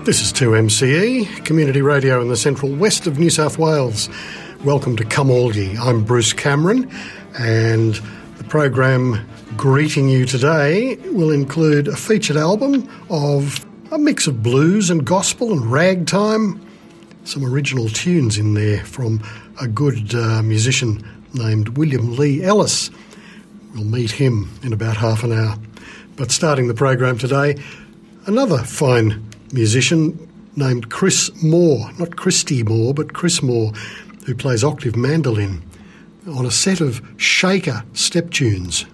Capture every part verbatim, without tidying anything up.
This is two M C E, community radio in the central west of New South Wales. Welcome to Come All Ye. I'm Bruce Cameron, and the program greeting you today will include a featured album of a mix of blues and gospel and ragtime, some original tunes in there from a good uh, musician named William Lee Ellis. We'll meet him in about half an hour. But starting the program today, another fine musician named Chris Moore, not Christy Moore, but Chris Moore, who plays octave mandolin on a set of shaker step tunes.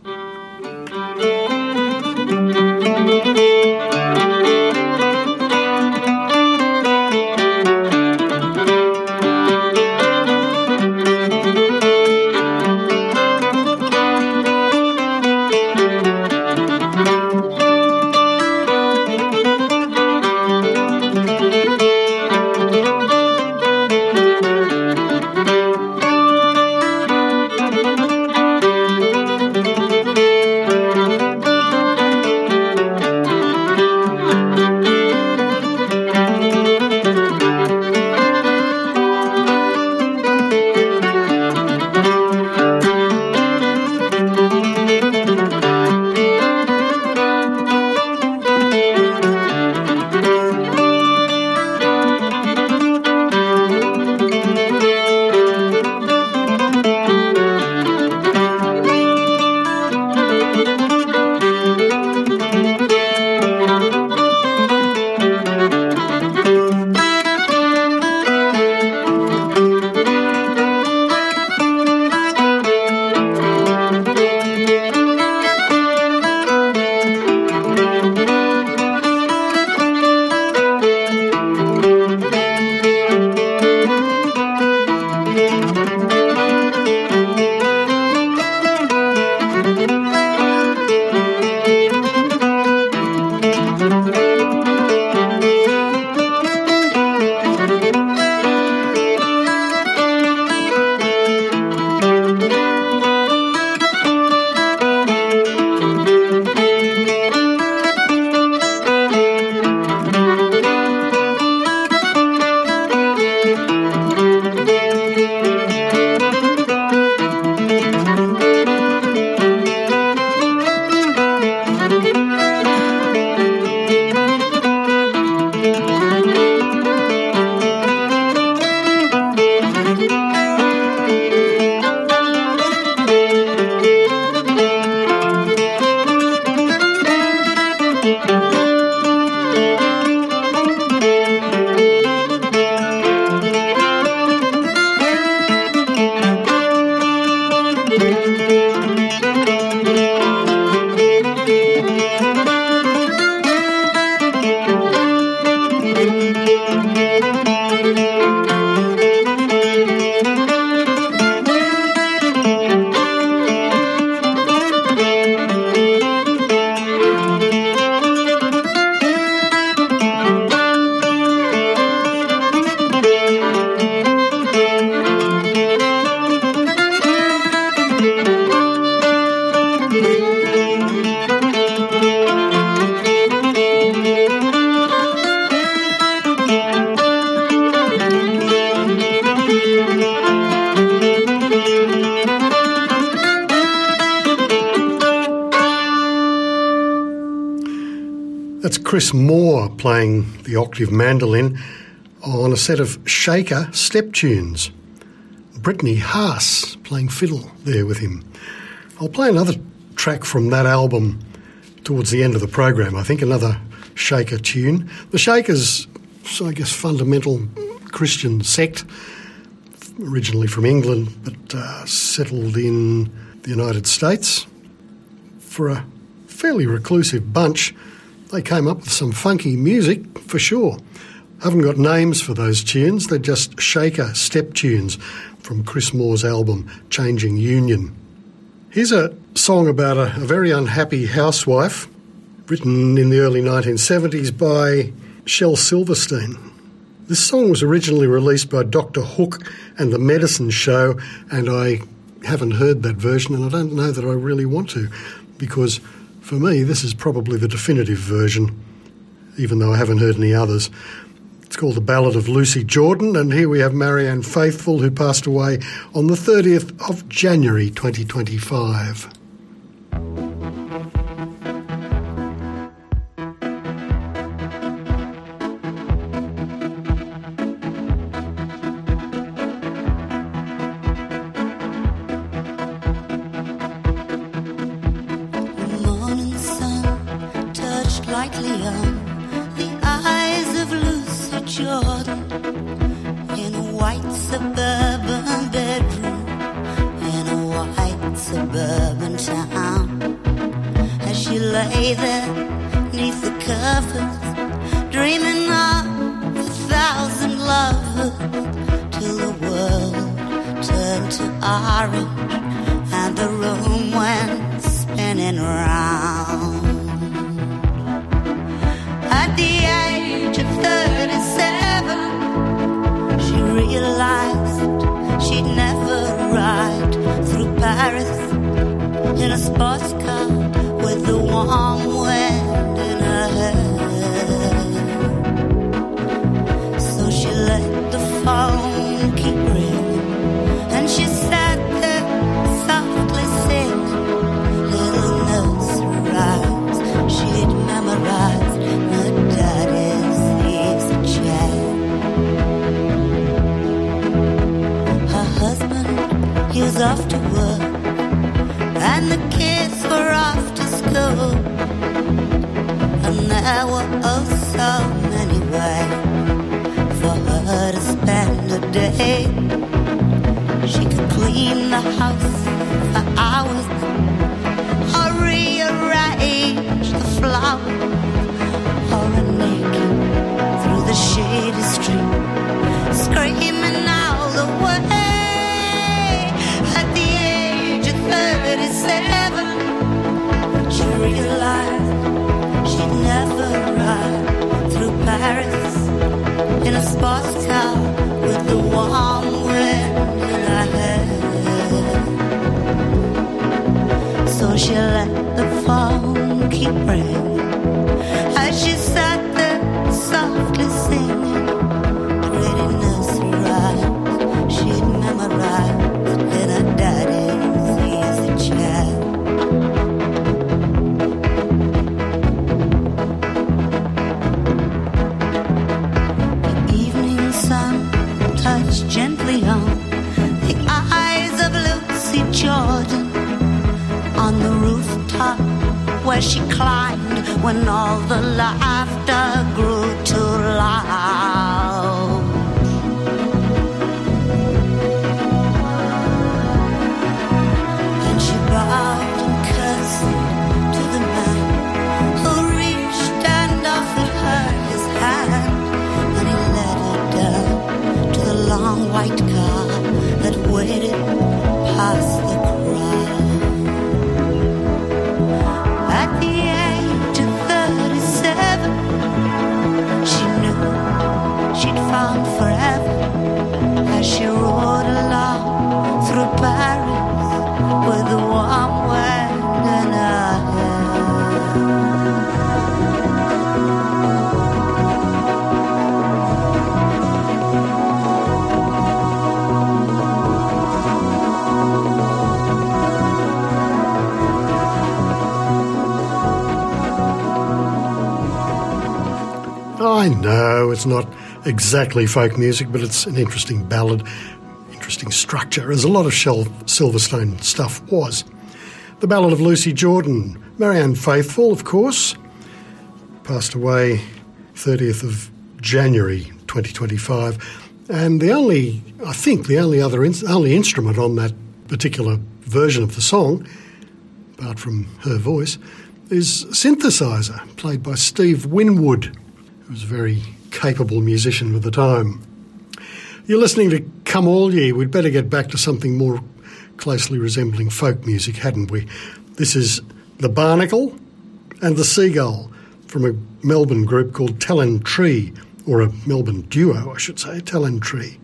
Chris Moore playing the octave mandolin on a set of shaker step tunes. Brittany Haas playing fiddle there with him. I'll play another track from that album towards the end of the program, I think, another shaker tune. The Shakers, I guess, fundamental Christian sect, originally from England, but uh, settled in the United States. For a fairly reclusive bunch, they came up with some funky music, for sure. Haven't got names for those tunes. They're just shaker step tunes from Chris Moore's album, Changing Union. Here's a song about a, a very unhappy housewife, written in the early nineteen seventies by Shel Silverstein. This song was originally released by Doctor Hook and the Medicine Show, and I haven't heard that version, and I don't know that I really want to, because for me, this is probably the definitive version. even though I haven't heard any others. It's called The Ballad of Lucy Jordan, and here we have Marianne Faithfull, who passed away on the thirtieth of January twenty twenty-five. I know it's not exactly folk music, but it's an interesting ballad, interesting structure, as a lot of Shel Silverstone stuff was. The Ballad of Lucy Jordan, Marianne Faithfull, of course, passed away thirtieth of January twenty twenty-five, and the only, I think, the only other in, only instrument on that particular version of the song, apart from her voice, is synthesizer, played by Steve Winwood, who was a very capable musician of the time. You're listening to Come All Ye. We'd better get back to something more closely resembling folk music, hadn't we? This is The Barnacle and The Seagull from a Melbourne group called Talon Tree, or a Melbourne duo, I should say, Talon Tree.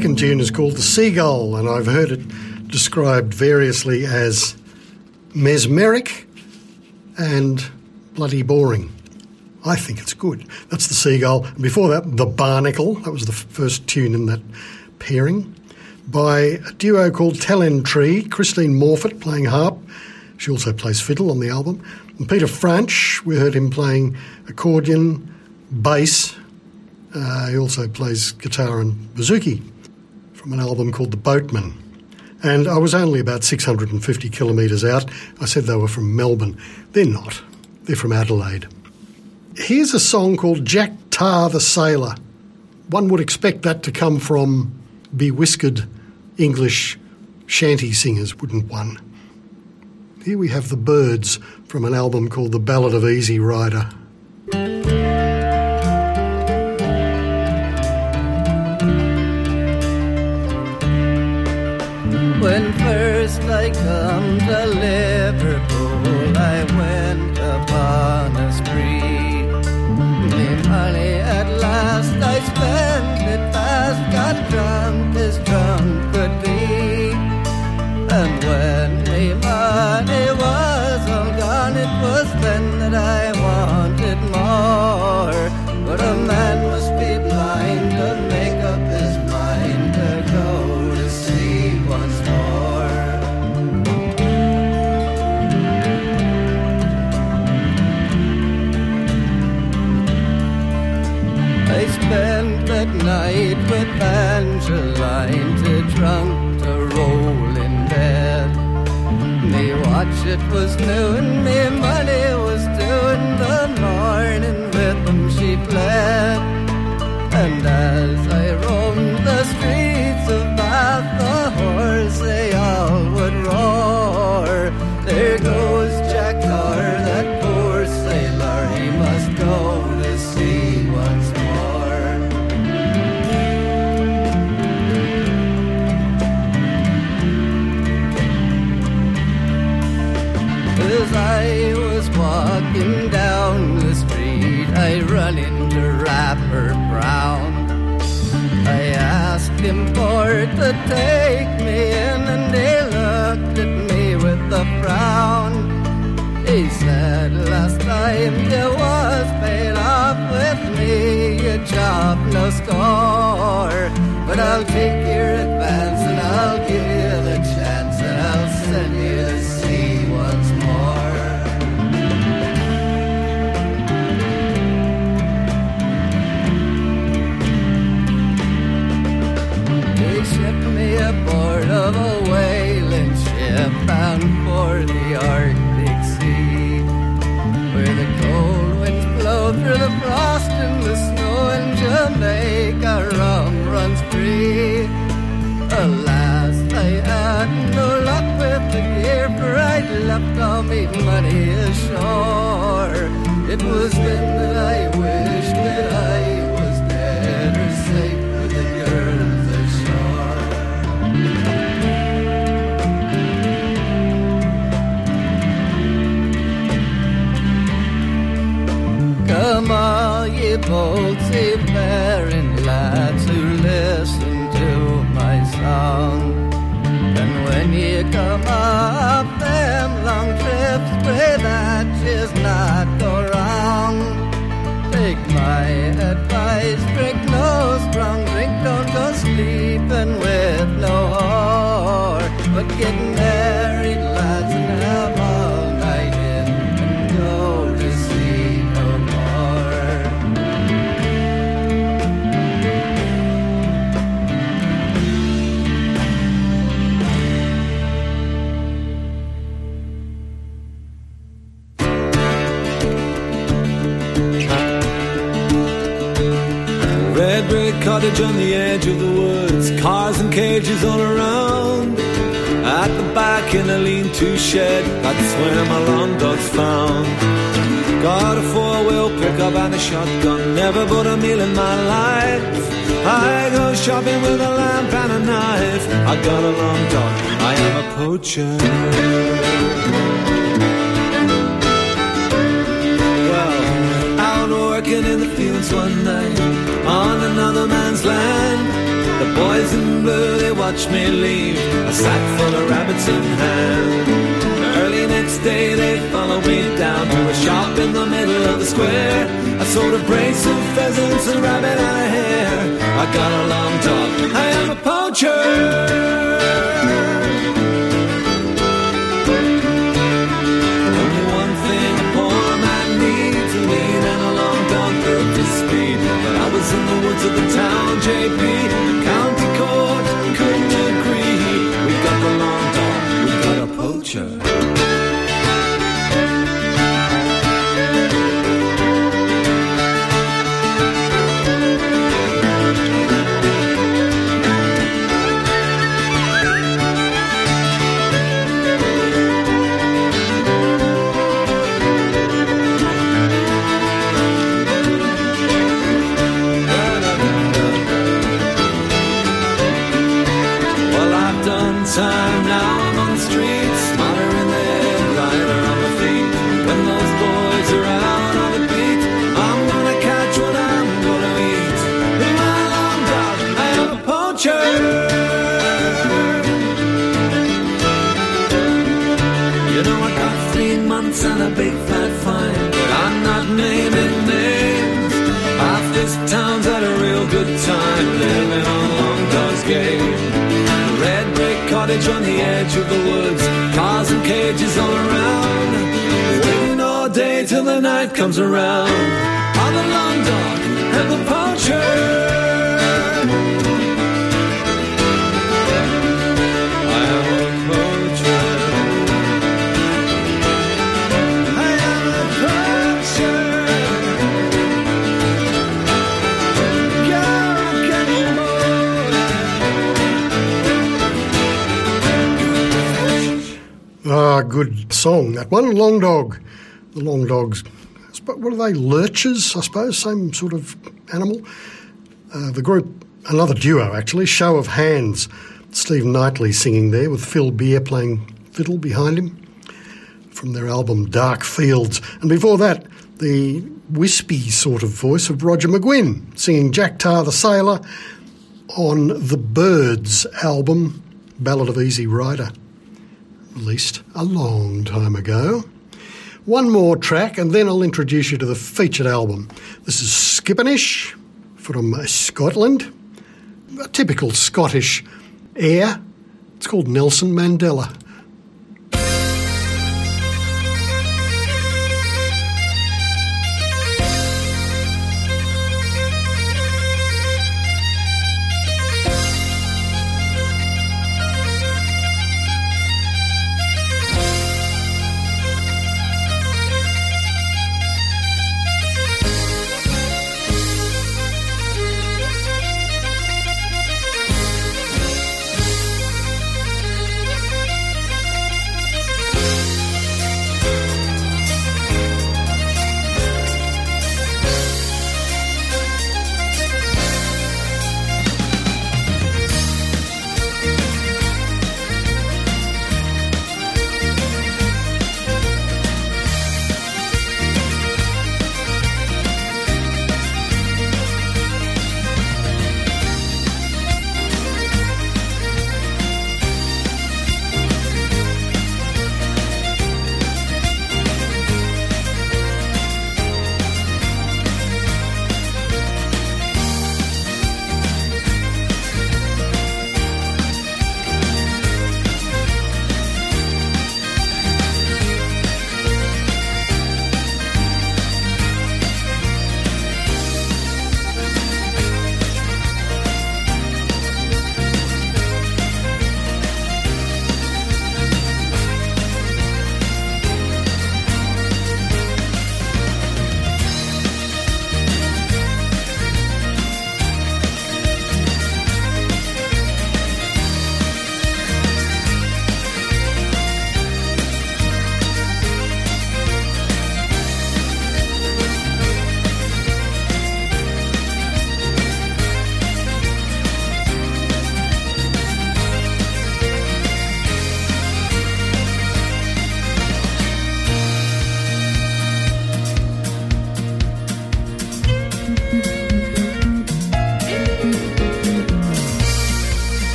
second tune is called The Seagull, and I've heard it described variously as mesmeric and bloody boring. I think it's good. That's The Seagull. And before that, The Barnacle. That was the first tune in that pairing. By a duo called Talentry, Christine Morfitt playing harp. She also plays fiddle on the album. And Peter Franch, we heard him playing accordion, bass. Uh, he also plays guitar and bouzouki from an album called The Boatman. And I was only about six hundred fifty kilometres out. I said they were from Melbourne. They're not. They're from Adelaide. Here's a song called Jack Tar the Sailor. One would expect that to come from bewhiskered English shanty singers, wouldn't one? Here we have the Byrds from an album called The Ballad of Easy Rider. When first I come to Liverpool, I went upon a spree. Me money at last I spent it fast, got drunk as drunk could be. And when me money was all gone, it was then that I wanted more. But a man must be blind to make up his mind to go to sea once more. I spent that night with Angeline, too drunk to roll in bed. Me watch it was noon, me money was doing the morning with them she fled. And as I roamed the streets of Bath, the whores they all would roar. There goes Jack Tar, that poor sailor, he must go to sea once more. As I was walking down the street, I run into Rapper Brown. I asked him for to take me in, and he looked at me with a frown. He said, last time you was paid off with me, you chopped no score. But I'll take your advance and I'll give you the chance, and I'll send you to sea once more. They shipped me aboard of a whaling ship bound for the Arctic Sea, where the cold winds blow through the frost and the snow, and Jamaica rum runs free. Alas, I had no luck with the gear, for I'd left all me money ashore. It was then that I wished that I was dead or safe with the girls ashore. Come all ye bold seafaring lads who listen to my song, and when ye come up them long trips, pray that yous not go wrong. Take my advice, drink no strong drink, don't go sleeping with no whore, but get married lads and have all night in, and go to sea no more. Red brick cottage on the edge of the woods, cars and cages all around. At the back in a lean-to shed, that's where my long dog's found. Got a four-wheel pickup and a shotgun, never bought a meal in my life. I go shopping with a lamp and a knife. I got a long dog, I am a poacher. Well, out working in the fields one night, on another man's land, the Boys in blue, they watched me leave, a sack full of rabbits in hand. Early next day, they followed me down to a shop in the middle of the square. I sold a brace of pheasants, a rabbit and a hare. I got a long dog, I am a poacher. Only one thing a poor man needs, a lead and a long dog built to speed. But I was in the woods of the town, J P, the county court couldn't agree. We got the long dog, we got a poacher. Time now I'm on the streets, smarter in the head, lighter on my feet. When those boys are out on the beat, I'm gonna catch what I'm gonna eat. In my long dog, I am a poacher. You know I got three months and a big fat fine, but I'm not naming names. Half this town's had a real good time living on Long Dog's Gate. Red brick cottage on the edge of the woods, cars and cages all around, waiting all day till the night comes around. I'm the long dog and the poacher. I am a poacher. I am a poacher. Ah, good song, that one. Long Dog. The Long Dogs, what are they, lurchers, I suppose, same sort of animal. Uh, the group, another duo actually, Show of Hands. Steve Knightley singing there with Phil Beer playing fiddle behind him from their album Dark Fields. And before that, the wispy sort of voice of Roger McGuinn singing Jack Tar the Sailor on the Byrds album Ballad of Easy Rider, released a long time ago. One more track and then I'll introduce you to the featured album. This is Skippinish from Scotland, a typical Scottish air. It's called Nelson Mandela.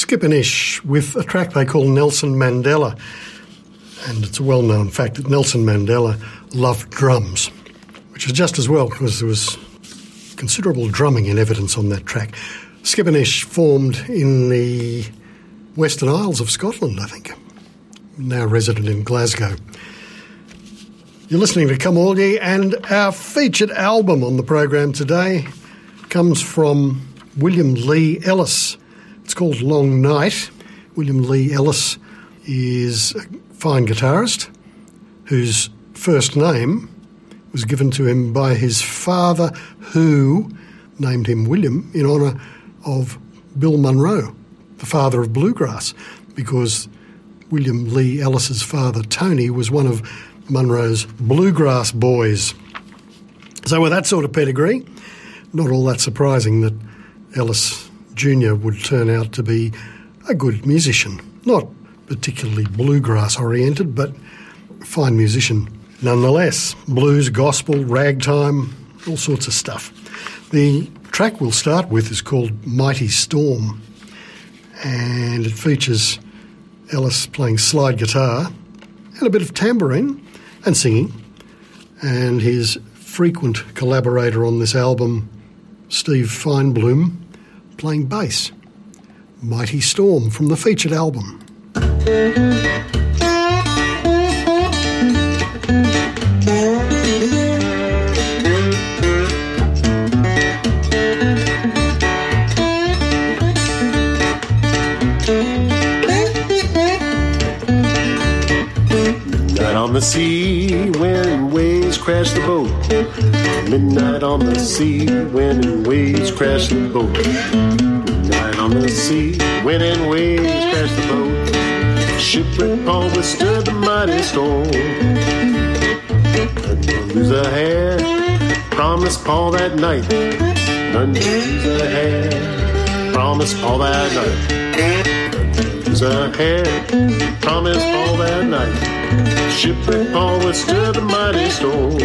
Skipponish with a track they call Nelson Mandela. And it's a well-known fact that Nelson Mandela loved drums, which is just as well because there was considerable drumming in evidence on that track. Skipponish formed in the Western Isles of Scotland, I think, now resident in Glasgow. You're listening to Come All Ye, and our featured album on the program today comes from William Lee Ellis. It's called Long Night. William Lee Ellis is a fine guitarist whose first name was given to him by his father, who named him William in honour of Bill Monroe, the father of bluegrass, because William Lee Ellis's father, Tony, was one of Monroe's bluegrass boys. So with that sort of pedigree, not all that surprising that Ellis Junior would turn out to be a good musician. Not particularly bluegrass-oriented, but a fine musician nonetheless. Blues, gospel, ragtime, all sorts of stuff. The track we'll start with is called Mighty Storm, and it features Ellis playing slide guitar and a bit of tambourine and singing, and his frequent collaborator on this album, Steve Feinbloom, playing bass. Mighty Storm from the featured album. On the sea, when waves crash the boat. Midnight on the sea, when waves crash the boat. Midnight on the sea, when waves crash the boat. Shipwreck Paul withstood the mighty storm. None to lose a hair, promised Paul that night. None to lose a hair, promised Paul that night. None to lose a hair, promised Paul that night. Shipwreck Paul withstood the mighty storm.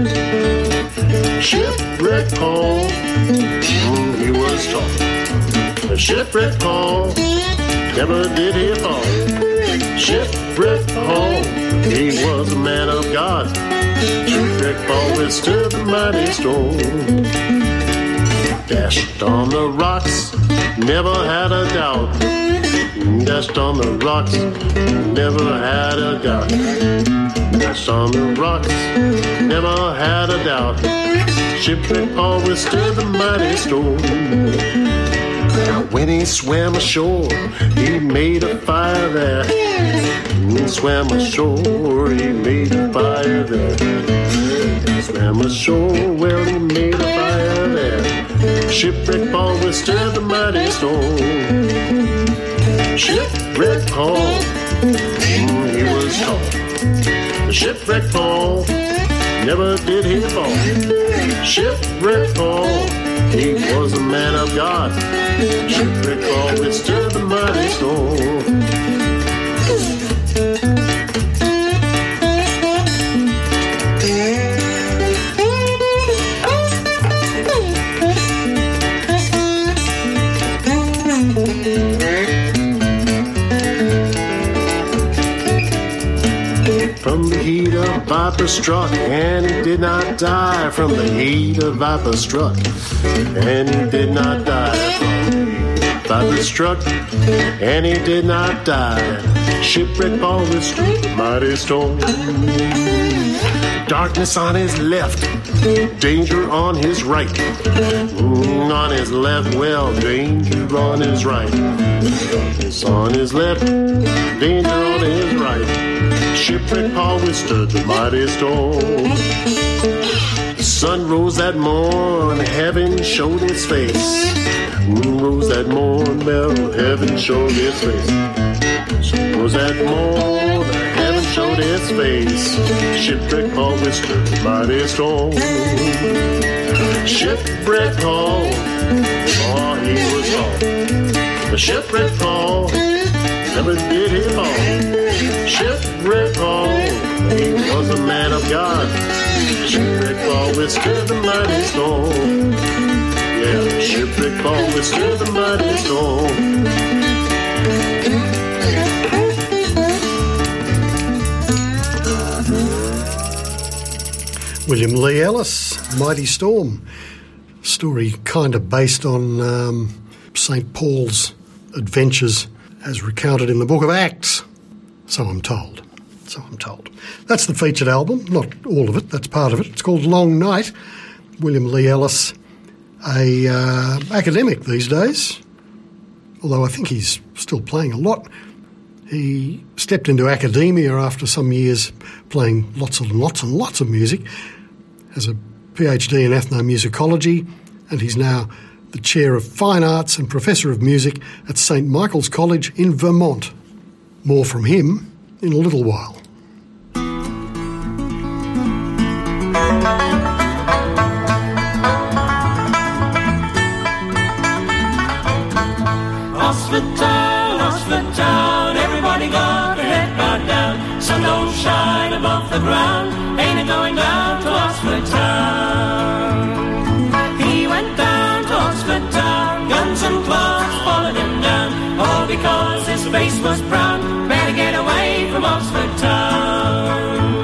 Shipwreck Paul, mm, he was strong. The shipwreck Paul, never did he fall. Shipwreck Paul, he was a man of God. Shipwreck Paul withstood the mighty storm. Dashed on the rocks, never had a doubt. Dashed on the rocks, never had a doubt. Dashed on the rocks, never had a doubt. Shipwreck Paul withstood the mighty storm. Now when he swam ashore, he made a fire there. When he swam ashore, he made a fire there. He swam ashore, well he made a fire there. Shipwreck Paul withstood the mighty storm. Shipwreck Paul, mm, he was tall. The shipwreck Paul, never did he fall. Shipwreck Paul, he was a man of God. Shipwreck Paul withstood the mighty storm. From the heat of viper struck, and he did not die. From the heat of viper struck, and he did not die. From the heat of viper struck, and he did not die. Shipwreck Paul withstood the mighty storm. Darkness on his left, danger on his right. Mm, on his left, well, danger on his right. Darkness on his left, danger on his right. Shipwreck Paul withstood the mighty storm. The sun rose that morn, heaven showed its face. Moon rose that morn, well, heaven showed its face. Sun rose that morn, heaven showed its face. Shipwreck Paul withstood the mighty storm. Shipwreck Paul, oh, he was tall. The shipwreck Paul, never did he fall. Shipwreck Paul, he was a man of God. Shipwreck Paul withstood the mighty storm. Yeah, Shipwreck Paul withstood the mighty storm. William Lee Ellis, Mighty Storm. Story kind of based on um, Saint Paul's adventures as recounted in the book of Acts. So I'm told. So I'm told. That's the featured album, not all of it, that's part of it. It's called Long Night. William Lee Ellis, a uh, academic these days, although I think he's still playing a lot. He stepped into academia after some years playing lots and lots and lots of music, has a PhD in ethnomusicology, and he's now the Chair of Fine Arts and Professor of Music at Saint Michael's College in Vermont. More from him in a little while. Oxford town, Oxford town, everybody got their head bowed down. Sun don't shine above the ground, ain't it going down to Oxford town? He went down to Oxford town, guns and clogs followed him down, all because his face was brown. Better get away from Oxford town.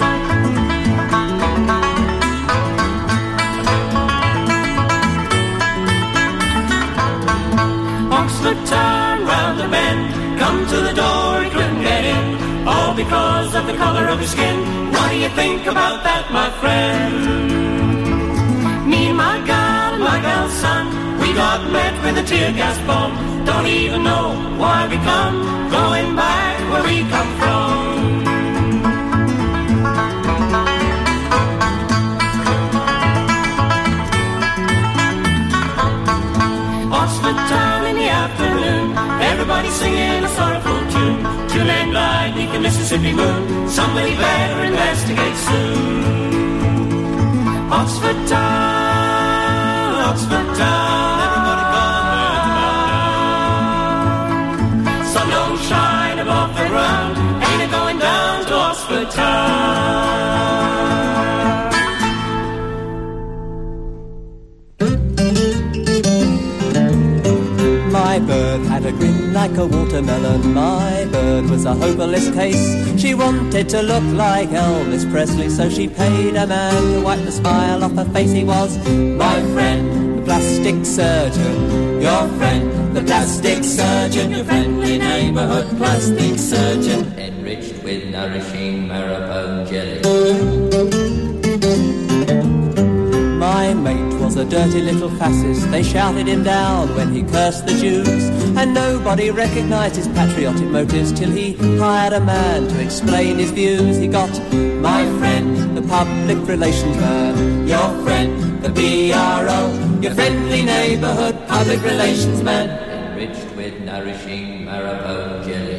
Oxford town, round the bend, come to the door, he couldn't get in, all because of the colour of his skin. What do you think about that, my friend? Me and my gal, my gal's son, we got met with a tear gas bomb. Don't even know why we come, going back where we come from. Oxford town in the afternoon, everybody singing a sorrowful tune. Two lane glide beneath the Mississippi moon, somebody better investigate soon. Oxford town, Oxford town, everybody gone there tonight. Sun don't shine above the ground, ain't it going down to Oxford town? My bird had a grin like a watermelon. My bird was a hopeless case. She wanted to look like Elvis Presley, so she paid a man to wipe the smile off her face. He was my friend, the plastic surgeon. Your friend, the plastic surgeon. Your friendly neighbourhood plastic surgeon, enriched with nourishing marrow jelly. My mate was a dirty little fascist. They shouted him down when he cursed the Jews, and nobody recognised his patriotic motives till he hired a man to explain his views. He got my friend, the public relations man. Your friend, the B R O. Your friendly neighbourhood public relations man, enriched with nourishing marrow jelly.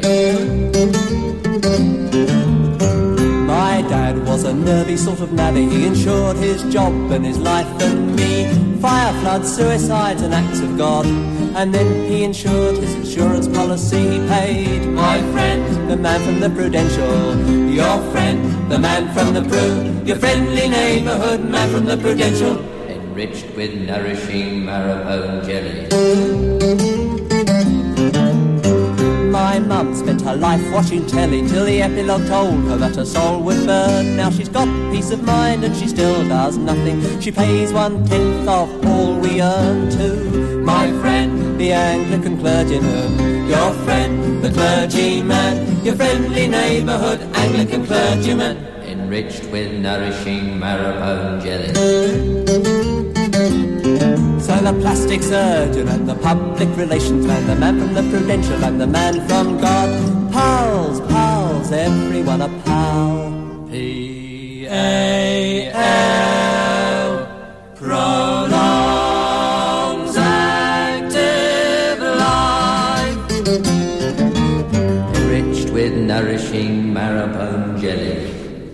My dad was a nervy sort of navvy. He insured his job and his life and me. Fire, floods, suicides and acts of God. And then he insured his insurance policy. He paid my friend, the man from the Prudential. Your friend, the man from the Pru. Your friendly neighbourhood man from the Prudential, enriched with nourishing marrow jelly. My mum spent her life watching telly till the epilogue told her that her soul would burn. Now she's got peace of mind and she still does nothing. She pays one-tenth of all we earn to my friend, the Anglican clergyman. Your friend, the clergyman. Your friendly neighbourhood Anglican clergyman, enriched with nourishing marrow jelly. So the plastic surgeon and the public relations man, the man from the Prudential and the man from God, pals, pals, everyone a pal. P A L prolongs active life, enriched with nourishing marrow jelly.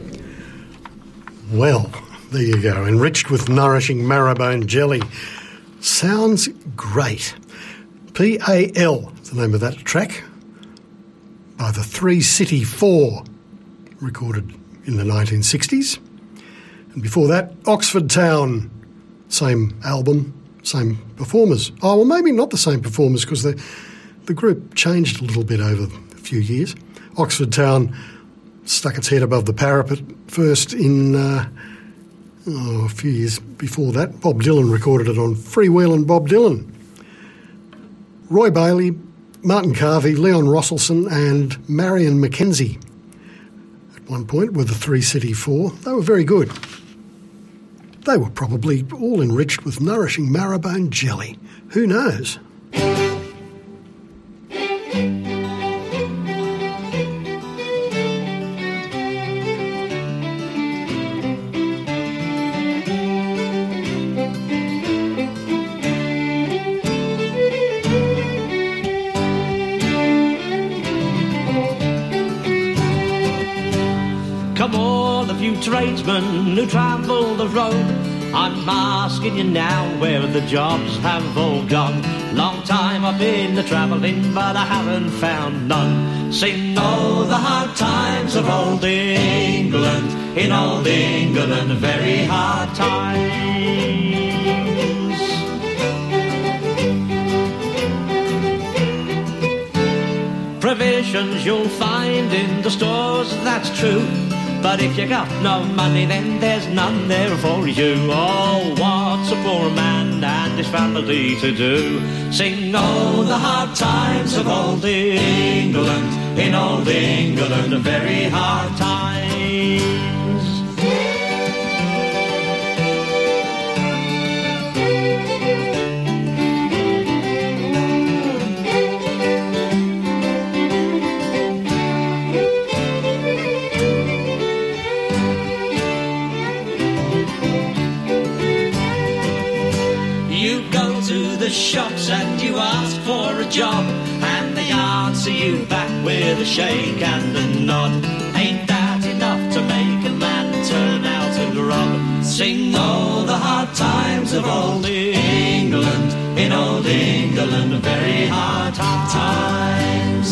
Well, there you go, enriched with nourishing marrowbone jelly. Sounds great. P A L is the name of that track by the Three City Four, recorded in the nineteen sixties. And before that, Oxford Town, same album, same performers. Oh, well, maybe not the same performers because the, the group changed a little bit over a few years. Oxford Town stuck its head above the parapet first in... Uh, Oh, a few years before that, Bob Dylan recorded it on Freewheelin' Bob Dylan. Roy Bailey, Martin Carvey, Leon Rosselson and Marion Mackenzie at one point were the Three City Four. They were very good. They were probably all enriched with nourishing marrowbone jelly. Who knows? Come all of you tradesmen who travel the road, I'm asking you now where the jobs have all gone. Long time I've been a travelling, but I haven't found none. Sing oh the hard times of old England, in old England, very hard times. Provisions you'll find in the stores, that's true. But if you got no money, then there's none there for you. Oh, what's a poor man and his family to do? Sing, oh, the hard times of old England, in old England, very hard times. The shops and you ask for a job, and they answer you back with a shake and a nod. Ain't that enough to make a man turn out and rob? Sing all the hard times of old England, in old England, very hard times.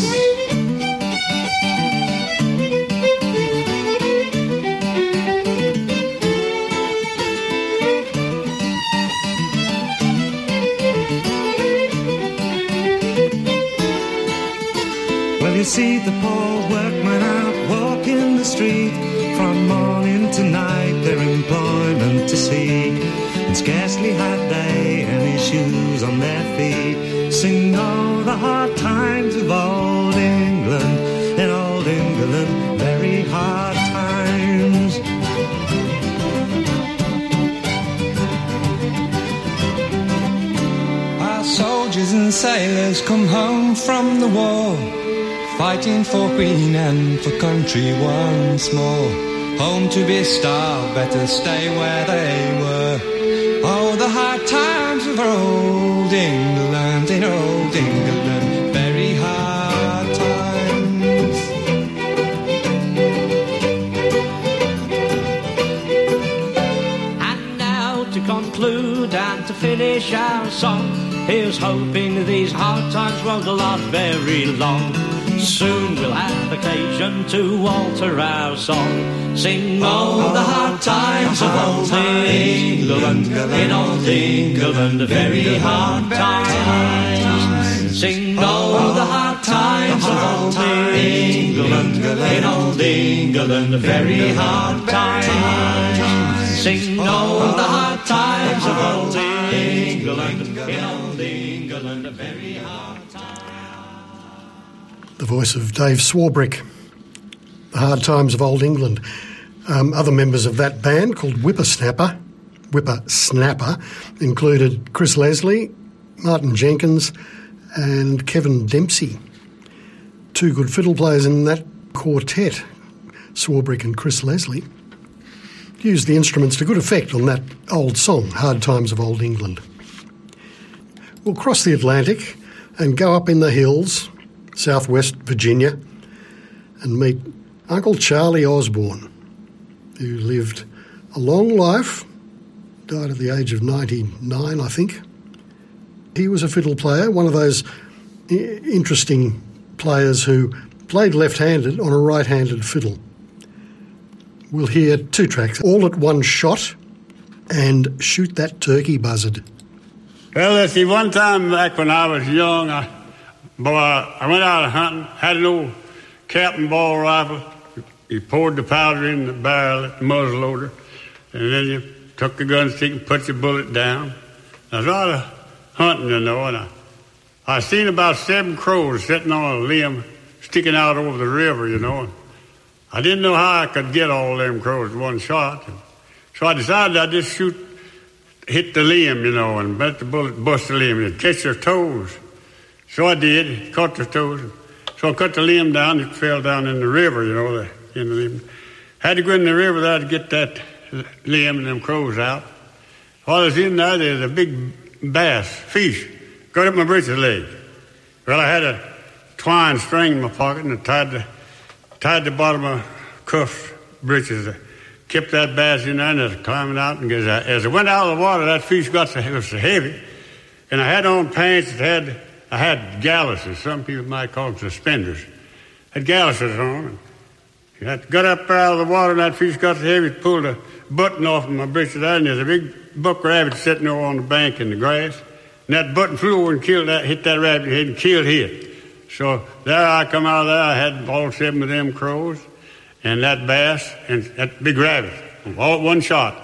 You see the poor workmen out walking the street, from morning to night their employment to seek, and scarcely had they any shoes on their feet. Sing oh the hard times of old England, in old England, very hard times. Our soldiers and sailors come home from the war, fighting for Queen and for country once more. Home to be starved, better stay where they were. Oh, the hard times of old England, in old England, very hard times. And now to conclude and to finish our song, here's hoping these hard times won't last very long. Soon we'll have occasion to alter our song. Sing oh the hard times of old England, in old England, very hard times. Sing oh the hard times of old England, in old England, very hard times. Sing oh the hard times of old England, in old England, very hard times. The voice of Dave Swarbrick, The Hard Times of Old England. Um, other members of that band, called Whippersnapper, Whippersnapper, included Chris Leslie, Martin Jenkins and Kevin Dempsey. Two good fiddle players in that quartet, Swarbrick and Chris Leslie, used the instruments to good effect on that old song, Hard Times of Old England. We'll cross the Atlantic and go up in the hills, southwest Virginia, and meet Uncle Charlie Osborne, who lived a long life, died at the age of ninety-nine, I think. He was a fiddle player, one of those interesting players who played left-handed on a right-handed fiddle. We'll hear two tracks, All at One Shot and Shoot That Turkey Buzzard. Well, let's see, one time back when I was young, I Boy, I went out hunting, had an old Captain Ball rifle. He poured the powder in the barrel at the muzzle loader, and then you took the gun stick and put the bullet down. I was out of hunting, you know, and I, I seen about seven crows sitting on a limb sticking out over the river, you know. I didn't know how I could get all them crows in one shot. So I decided I'd just shoot, hit the limb, you know, and let the bullet bust the limb and catch their toes. So I did, caught their toes. So I cut the limb down, it fell down in the river, you know, the, in the limb. Had to go in the river there to get that limb and them crows out. While I was in there, there's a big bass, fish, got up my breeches leg. Well, I had a twine string in my pocket and I tied the, tied the bottom of my cuff breeches. I kept that bass in there and I was climbing out. And as I, as I went out of the water, that fish got so, it was so heavy. And I had on pants that had, I had galluses. Some people might call them suspenders. I had galluses on. And I got up there out of the water and that fish got so heavy, it pulled a button off of my breeches there, and there's a big buck rabbit sitting over on the bank in the grass. And that button flew over and killed that, hit that rabbit head and killed him. So there I come out of there, I had all seven of them crows and that bass and that big rabbit, all at one shot.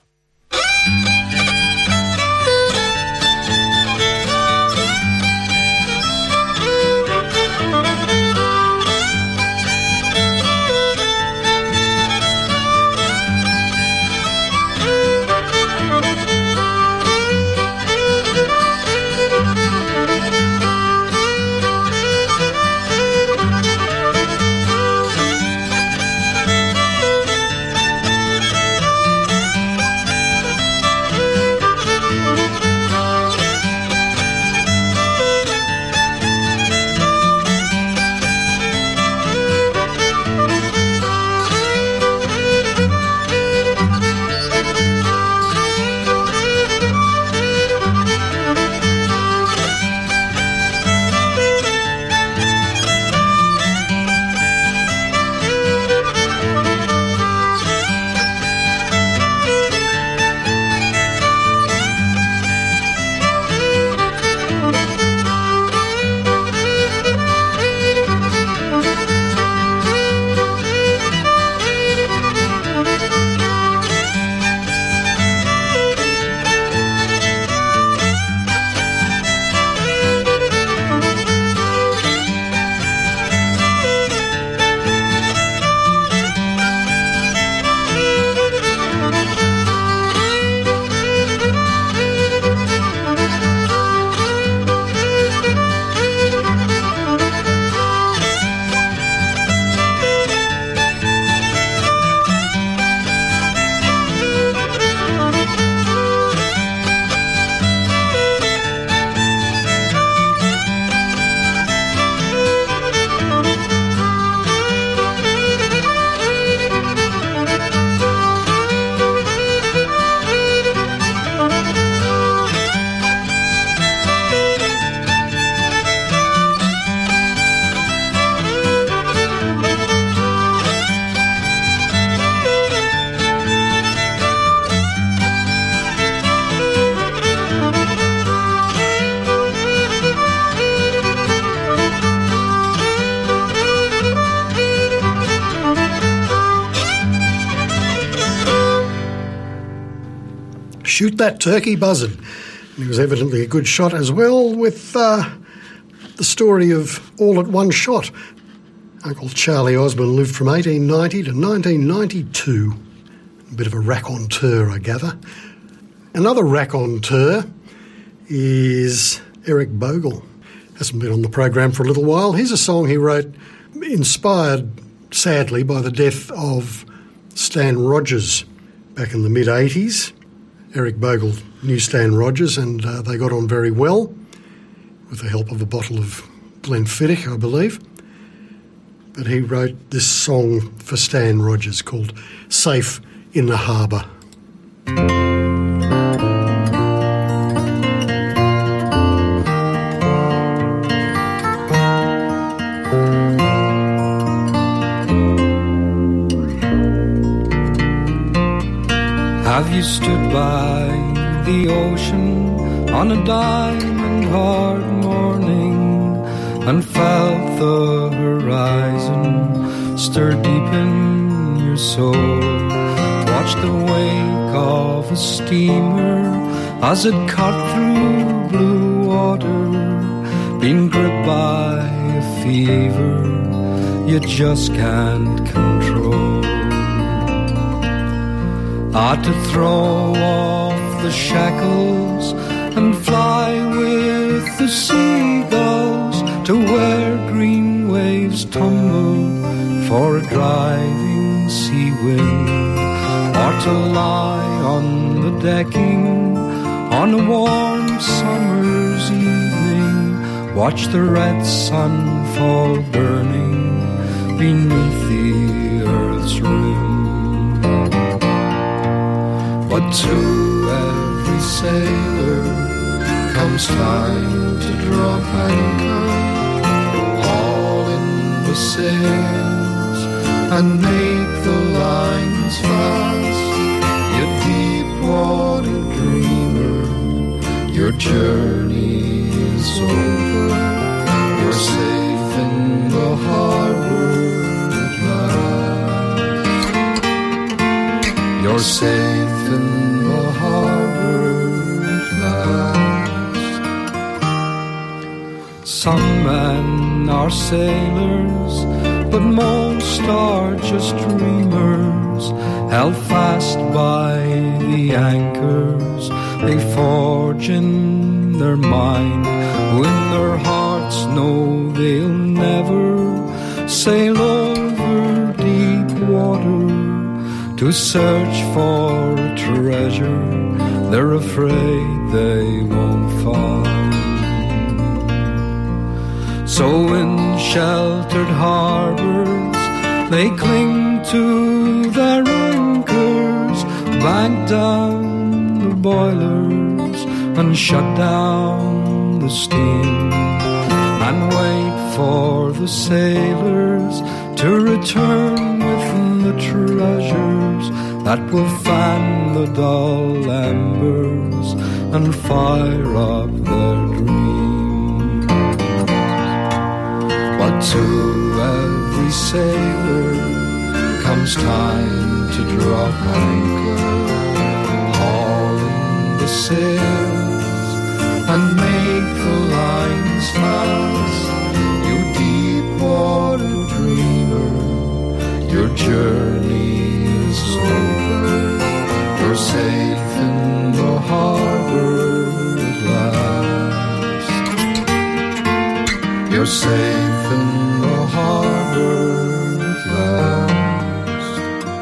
Shoot that turkey buzzard. And he was evidently a good shot as well, with uh, the story of all at one shot. Uncle Charlie Osborne lived from eighteen ninety to nineteen ninety-two. A bit of a raconteur, I gather. Another raconteur is Eric Bogle. Hasn't been on the program for a little while. Here's a song he wrote, inspired, sadly, by the death of Stan Rogers back in the mid-eighties. Eric Bogle knew Stan Rogers and uh, they got on very well with the help of a bottle of Glenfiddich, I believe. But he wrote this song for Stan Rogers called Safe in the Harbour. Have you stood by the ocean on a diamond hard morning and felt the horizon stir deep in your soul? watched the wake of a steamer as it cut through blue water, being gripped by a fever you just can't control. I had to throw off the shackles and fly with the seagulls to where green waves tumble for a driving sea wind, or to lie on the decking on a warm summer's evening, watch the red sun fall burning beneath the earth's rim. But to every sailor comes time to drop anchor, haul in the sails and make the lines fast. You deep-water dreamer, your journey is over. You're safe in the harbor at last. You're safe in the harbor at last. Some men are sailors, but most are just dreamers, held fast by the anchors they forge in their mind, who in their hearts know they'll never sail over deep water to search for a treasure they're afraid they won't find. So in sheltered harbors they cling to their anchors, bank down the boilers and shut down the steam, and wait for the sailors to return with the treasures that will fan the dull embers and fire up their dreams. But to every sailor comes time to drop anchor, haul in the sails and make the lines fast. You deep-water dreamer, your journey is over. You're safe in the harbor at last. You're safe in the harbor at last.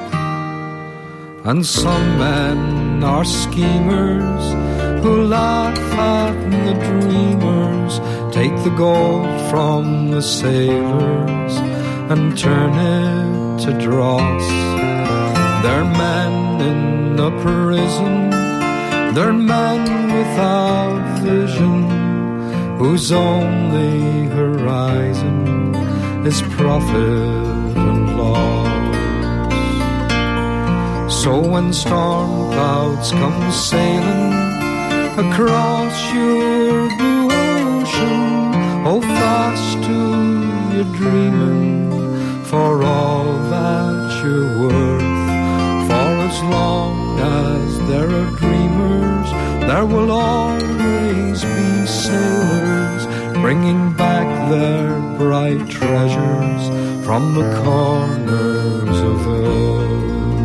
And some men are schemers who laugh at the dreamers, take the gold from the sailors and turn it to dross. They're men in a prison, they're men without vision, whose only horizon is profit and loss. So when storm clouds come sailing across your blue ocean, hold fast to your dreaming, for all that you're worth. For as long as there are dreamers, there will always be sailors bringing back their bright treasures from the corners of earth.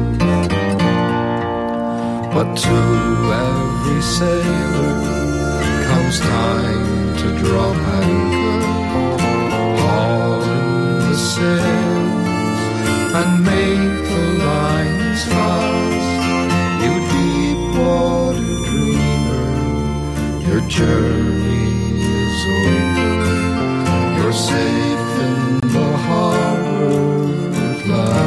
But to every sailor comes time to drop anchor, haul in the sails and make the lines fast. You deep-water dreamer, your journey is over. You're safe in the harbor at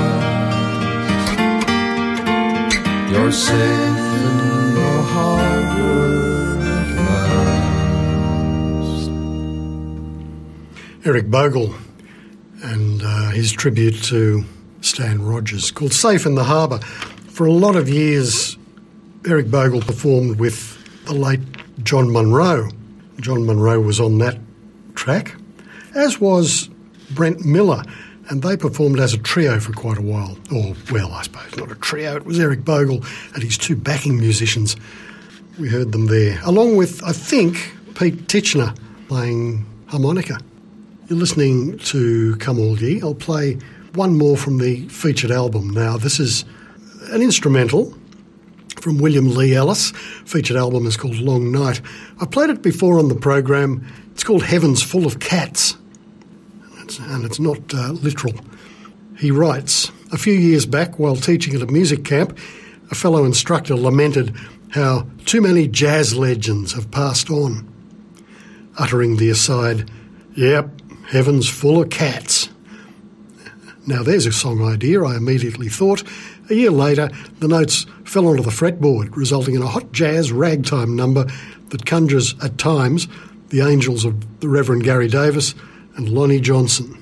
last. You're safe in the harbor at last. Eric Bogle and uh, his tribute to Stan Rogers, called Safe in the Harbour. For a lot of years, Eric Bogle performed with the late John Munro. John Munro was on that track, as was Brent Miller, and they performed as a trio for quite a while. Or, well, I suppose not a trio, it was Eric Bogle and his two backing musicians. We heard them there, along with, I think, Pete Titchener playing harmonica. You're listening to Come All Ye. I'll play one more from the featured album. Now, this is an instrumental from William Lee Ellis. Featured album is called Long Night. I've played it before on the program. It's called Heaven's Full of Cats, and it's, and it's not uh, literal. He writes, a few years back while teaching at a music camp, a fellow instructor lamented how too many jazz legends have passed on, uttering the aside, yep, heaven's full of cats. Now there's a song idea, I immediately thought. A year later, the notes fell onto the fretboard, resulting in a hot jazz ragtime number that conjures, at times, the angels of the Reverend Gary Davis and Lonnie Johnson.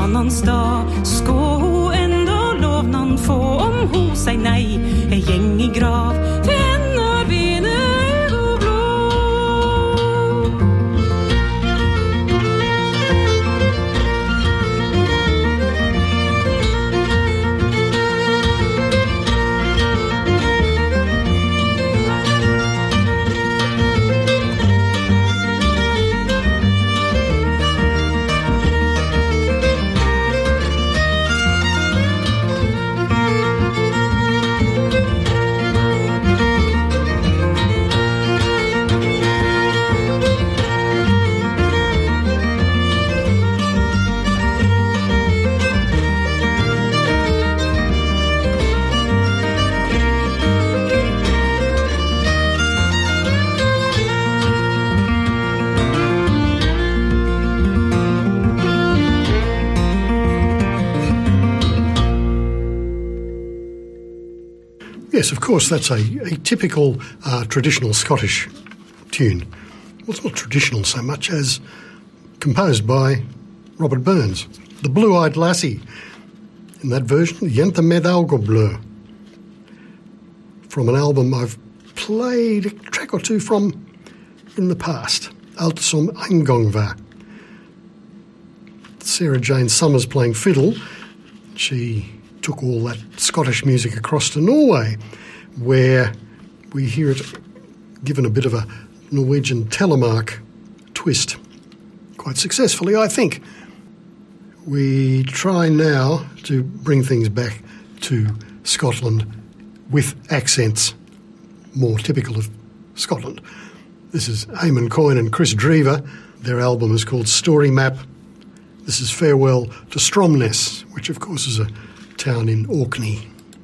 Nei, jeg gjeng i Yes, of course, that's a, a typical uh, traditional Scottish tune. Well, it's not traditional so much as composed by Robert Burns. The Blue-Eyed Lassie, in that version, Yenta Med Algo Bleu, from an album I've played a track or two from in the past, Alt som Eingongva. Sarah Jane Summers playing fiddle. She took all that Scottish music across to Norway, where we hear it given a bit of a Norwegian telemark twist. Quite successfully, I think. We try now to bring things back to Scotland with accents more typical of Scotland. This is Eamon Coyne and Chris Drever. Their album is called Story Map. This is Farewell to Stromness, which of course is a town in Orkney.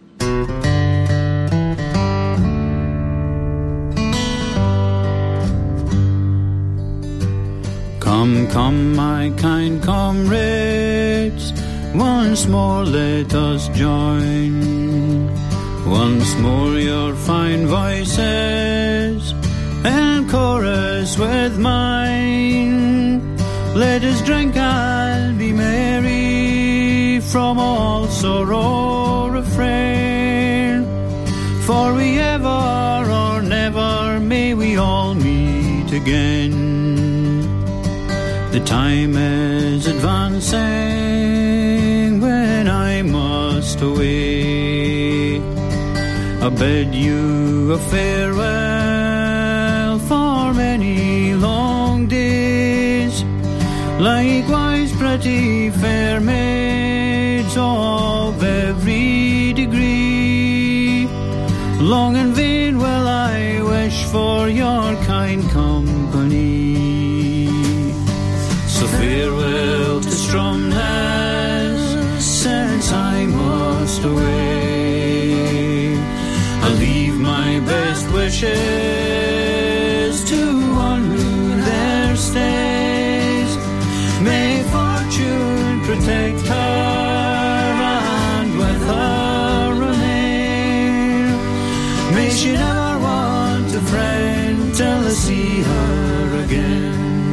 Come, come, my kind comrades, once more let us join. Once more your fine voices and chorus with mine. Let us drink and be merry, from all sorrow refrain. For we ever or never may we all meet again. The time is advancing when I must away. I bid you a farewell for many long days. Likewise pretty fair maids of every degree. Long and vain will I wish for your kind company. So farewell to Stromness, since I must away. I'll leave my best wishes to one who there stays. May fortune protect her and with her remain. May she never want a friend till I see her again.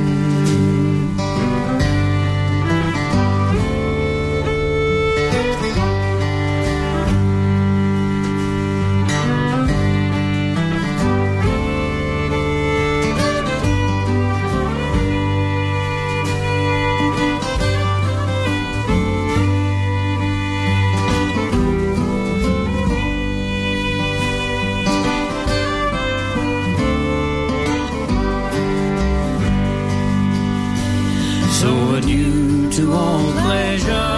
To all pleasure,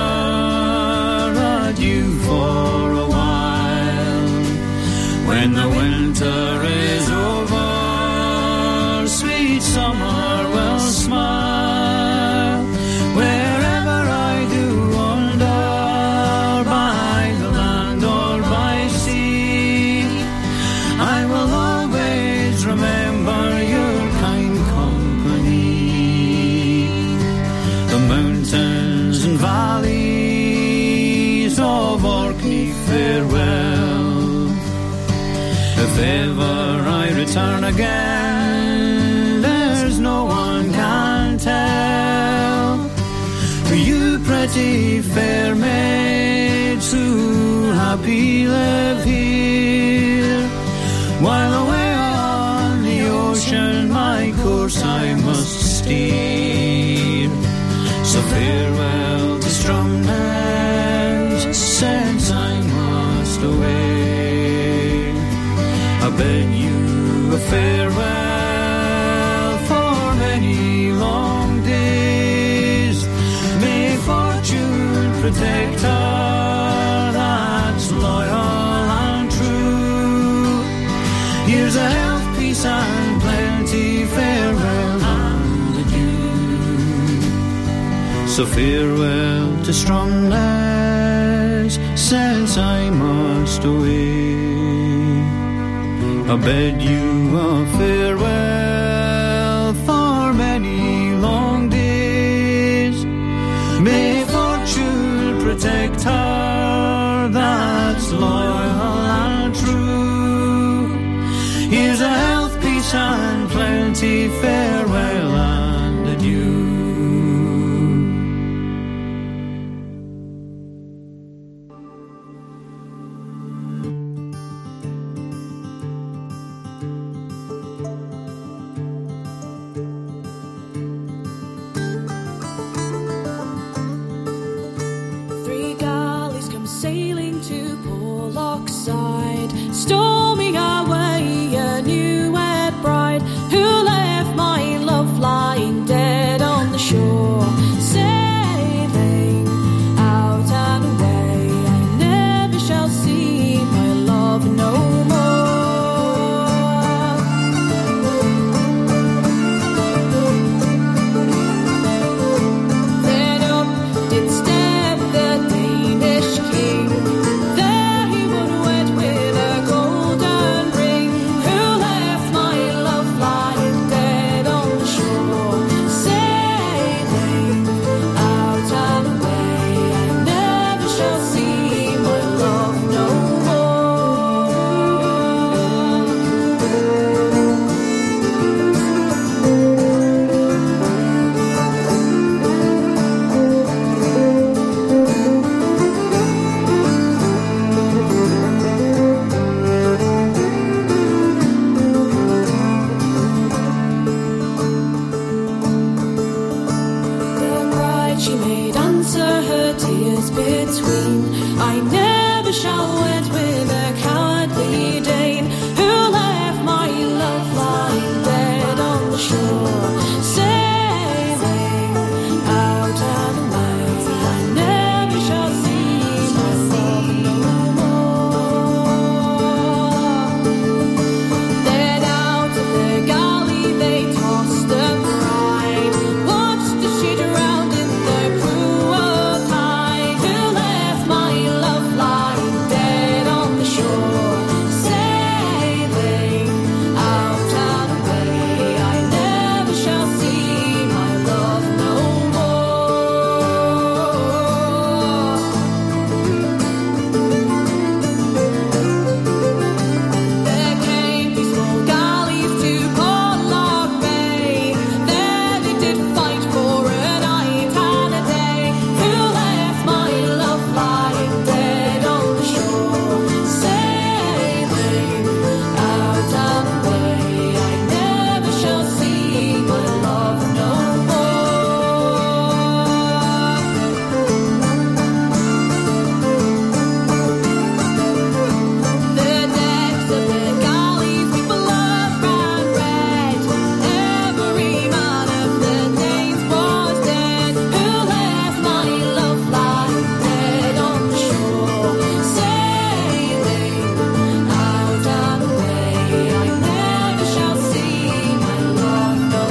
adieu for a while. When the winter is over, sweet summer will smile. Wherever I do wander, by the land or by sea, I will always remember your kind company. The mountains and valleys of Orkney, farewell. If ever I return again, there's no one can tell. For you pretty fair maids who happy live here, while away on the ocean my course I must steer. So farewell to Stromness, since I must away. I bid you a farewell for many long days. May fortune protect her that's loyal and true. Here's a health, peace and plenty, farewell and adieu. So farewell to Stromness, since I must away. I bid you a farewell for many long days. May fortune protect her that's loyal and true. and plenty, farewell and adieu. Three galleys come sailing to Porlock side, storming our way a new-wed bride, who left my love lying dead on the shore. Sailing out and away, I never shall see my love no more. Then up did step the Danish king, there he would wed with a golden ring, who left my love lying dead on the shore. Sailing out and away, I never shall see my love no more. The bride she made answer her tears between, I never shall wed with a cowardly Dane, who left my love lying dead on the shore. Sailing out and away, I never shall see my love no more. Then out of the galley they tossed the bride, watched as she drowned in the cruel tide, who left my love lying dead on the shore. Sailing out and away, I never shall see my love no more. There came these small galleys to Porlock Bay, there they did fight for a night and a day, who left my love lying dead on the shore. Sailing out and away, I never shall see my love no more. The decks of the galleys with blood ran red, every man of the Danes was dead, who left my love lying dead on the shore. Sailing out and away, I never shall see my love no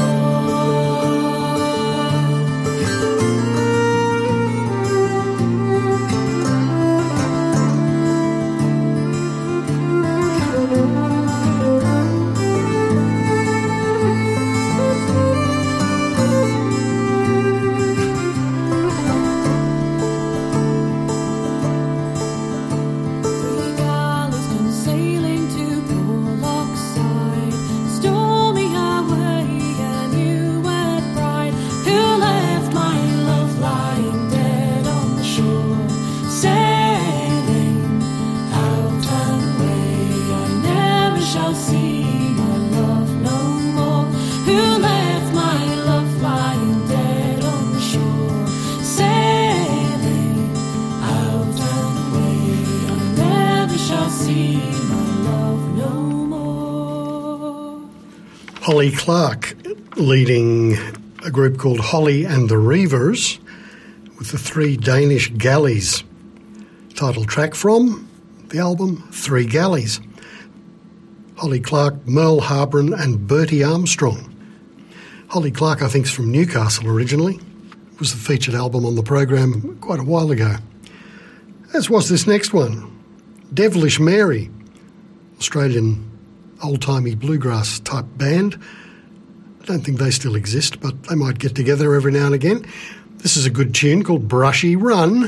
Three galleys come sailing to Porlock side, storming our way a new-wed bride, who left my love lying dead on the shore. Sailing out and away, I never shall see my love no more, who left my love lying dead on the shore. Sailing out and away, I never shall see my love no more. Holly Clark leading a group called Holly and the Reivers with the Three Danish Galleys. Title track from the album Three Galleys. Holly Clark, Merle Harbron and Bertie Armstrong. Holly Clark, I think, is from Newcastle originally. It was the featured album on the program quite a while ago. As was this next one, Devilish Mary, Australian old-timey bluegrass type band. I don't think they still exist, but they might get together every now and again. This is a good tune called Brushy Run.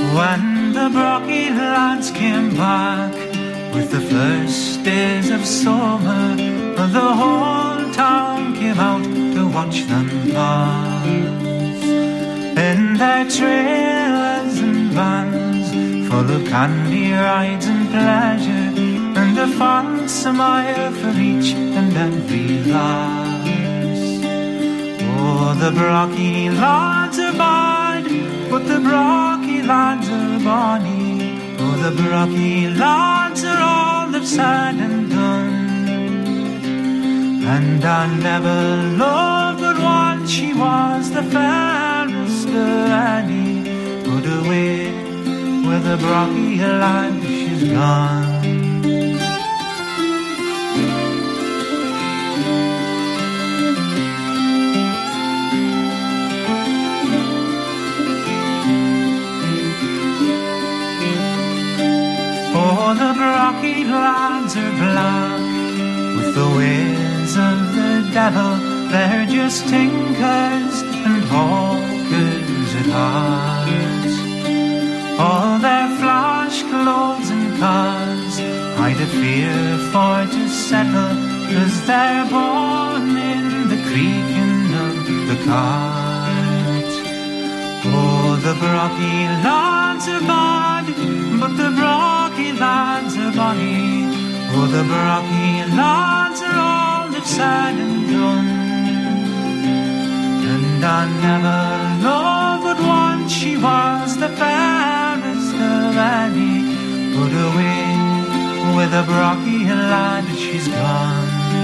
When the Brocky lads came back with the first days of summer, the whole town came out to watch them pass. In their trailers and vans, full of candy rides and pleasure, and a fond smile for each and every lass. Oh, the Brocky lads are bad, but the Brocky lads are bonny. Oh, the Brocky lads are all they've said and done. And I never loved but one, she was the fairest of any. Put away with the Brocky lad, she's gone. Oh, the Brocky lads are black with the ways of the devil. They're just tinkers and hawkers at heart. All their flash clothes and cars hide a fear for to settle, 'cause they're born in the creaking of the cart. Oh, the Brocky lads are bad, but the Brocky lads are bonny. Oh, the Brocky lads are all they've said and done. And I never loved but one, she was the fairest of any. Put away with a Brocky lad, she's gone.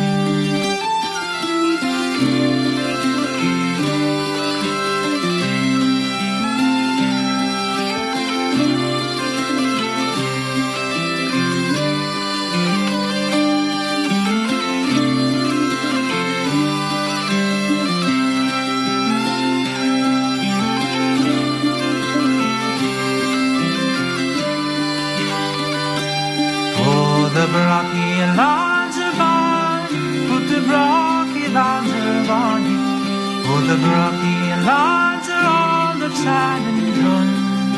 The Brocky lads are bad, but the Brocky lads are bonny. Oh, the Brocky lads are all that's said and done.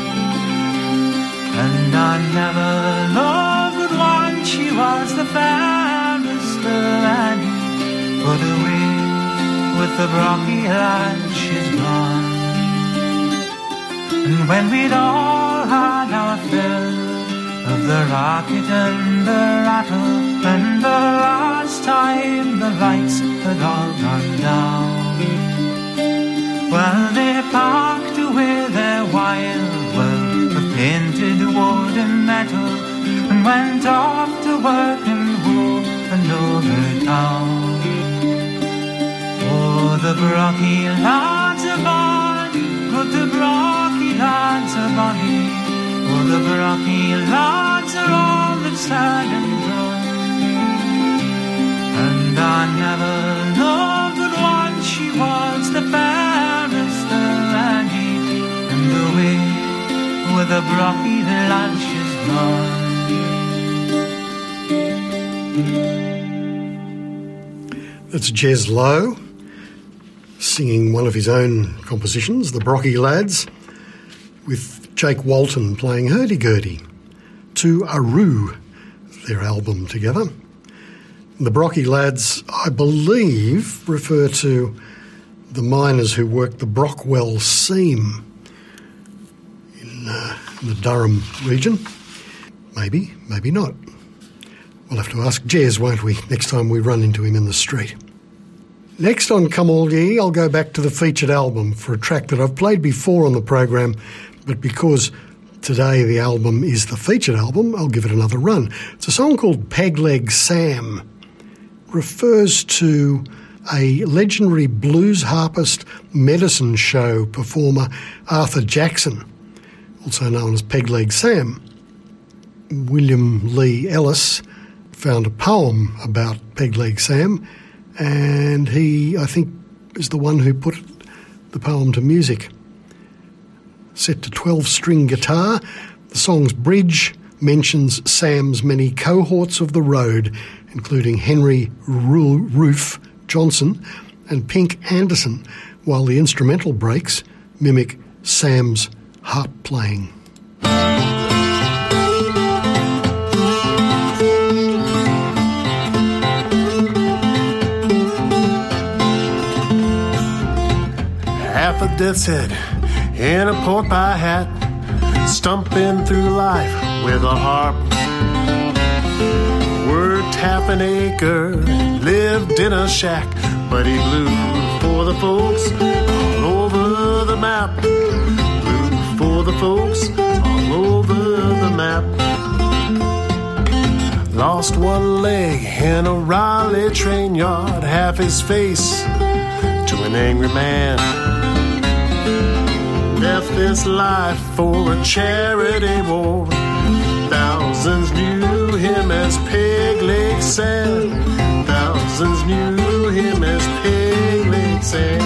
And I never loved but one, she was the fairest of any. Put away with the Brocky lad, she's gone. And when we'd all had our fill of the racket and the rattle, and the last time the lights had all gone down, well, they packed away their wild wealth of painted wood and metal, and went off to work in Hove and over town. Oh, the Brocky lads are bad, but the Brocky lads are bonny. Oh, the Brocky lads are all that's said and done. And I never loved but one, she was the fairest of any. And away with the Brocky lad, she's gone. That's Jez Lowe singing one of his own compositions, The Brocky Lads, with Jake Walton playing hurdy-gurdy to Aru, their album together. The Brocky lads, I believe, refer to the miners who worked the Brockwell seam in, uh, in the Durham region. Maybe, maybe not. We'll have to ask Jez, won't we, next time we run into him in the street. Next on Come All Ye, I'll go back to the featured album for a track that I've played before on the program, but because today the album is the featured album, I'll give it another run. It's a song called Pegleg Sam. Refers to a legendary blues harpist medicine show performer, Arthur Jackson, also known as Pegleg Sam. William Lee Ellis found a poem about Pegleg Sam, and he, I think, is the one who put the poem to music. Set to twelve-string guitar, the song's bridge mentions Sam's many cohorts of the road, including Henry Roof Johnson and Pink Anderson, while the instrumental breaks mimic Sam's harp playing. Half a death's head in a pork pie hat, stumping through life with a harp. Worked half an acre, lived in a shack, but he blew for the folks all over the map. Blew for the folks all over the map. Lost one leg in a Raleigh train yard, half his face to an angry man. Left this life for a charity war. Thousands knew him as Peg Leg Sam. Thousands knew him as Peg Leg Sam.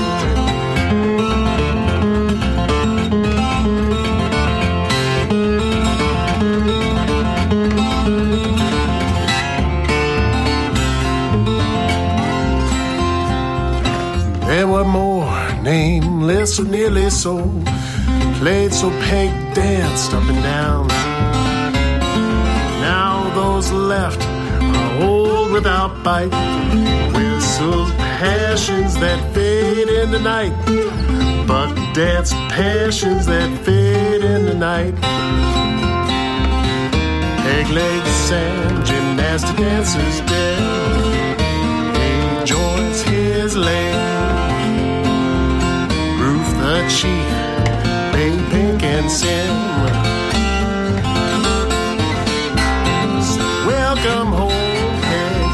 There were more, nameless or nearly so, played so Peg danced up and down. Now those left are old without bite, whistled passions that fade in the night, but dance passions that fade in the night. Peg Leg Sam, gymnastic dancers dead, he joins his leg. Roof the Chief, Bay Pink and Sim, welcome home, Peg.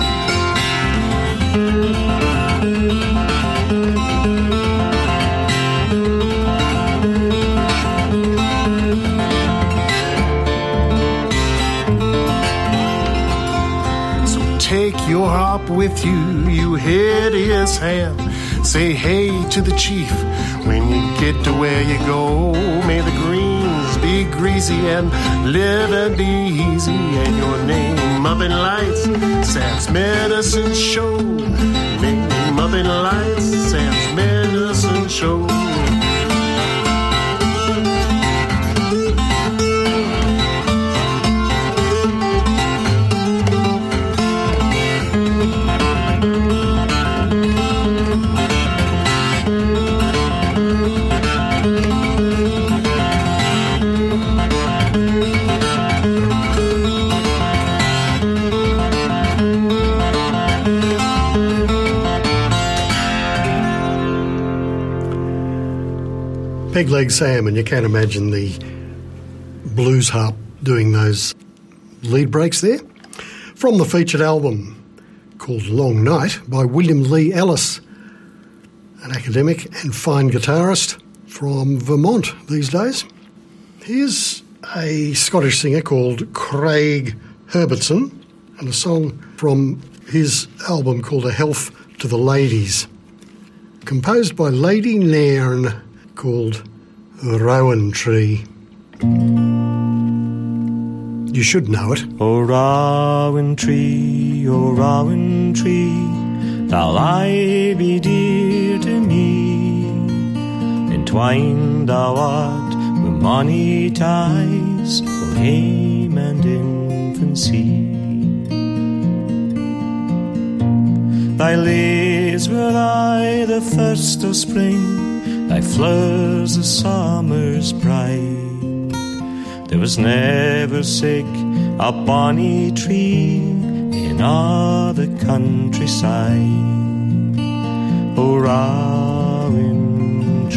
So take your harp with you, you hideous ham. Say hey to the chief when you get to where you go. May the greens be greasy and live and be easy, and your name up in lights, Sam's Medicine Show. Name up in lights, Sam's Medicine Show. Peg Leg Sam, and you can't imagine the blues harp doing those lead breaks there. From the featured album called Long Night by William Lee Ellis, an academic and fine guitarist from Vermont these days. Here's a Scottish singer called Craig Herbertson and a song from his album called A Health to the Ladies, composed by Lady Nairn, called Rowan Tree. You should know it. O Rowan Tree, O Rowan Tree, thou aye be dear to me. Entwined thou art with many ties, of hame and infancy. Thy leaves were aye the first of spring, thy flowers the summer's pride. There was never sick a bonny tree in all the countryside. O Rowan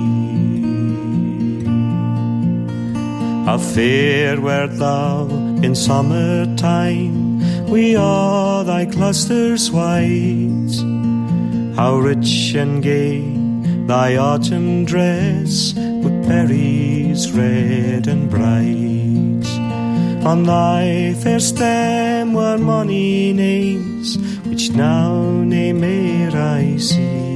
Tree, how fair wert thou in summertime, wi' all thy clusters white. How rich and gay thy autumn dress, with berries red and bright. On thy fair stem were many names, which now nae mair I see.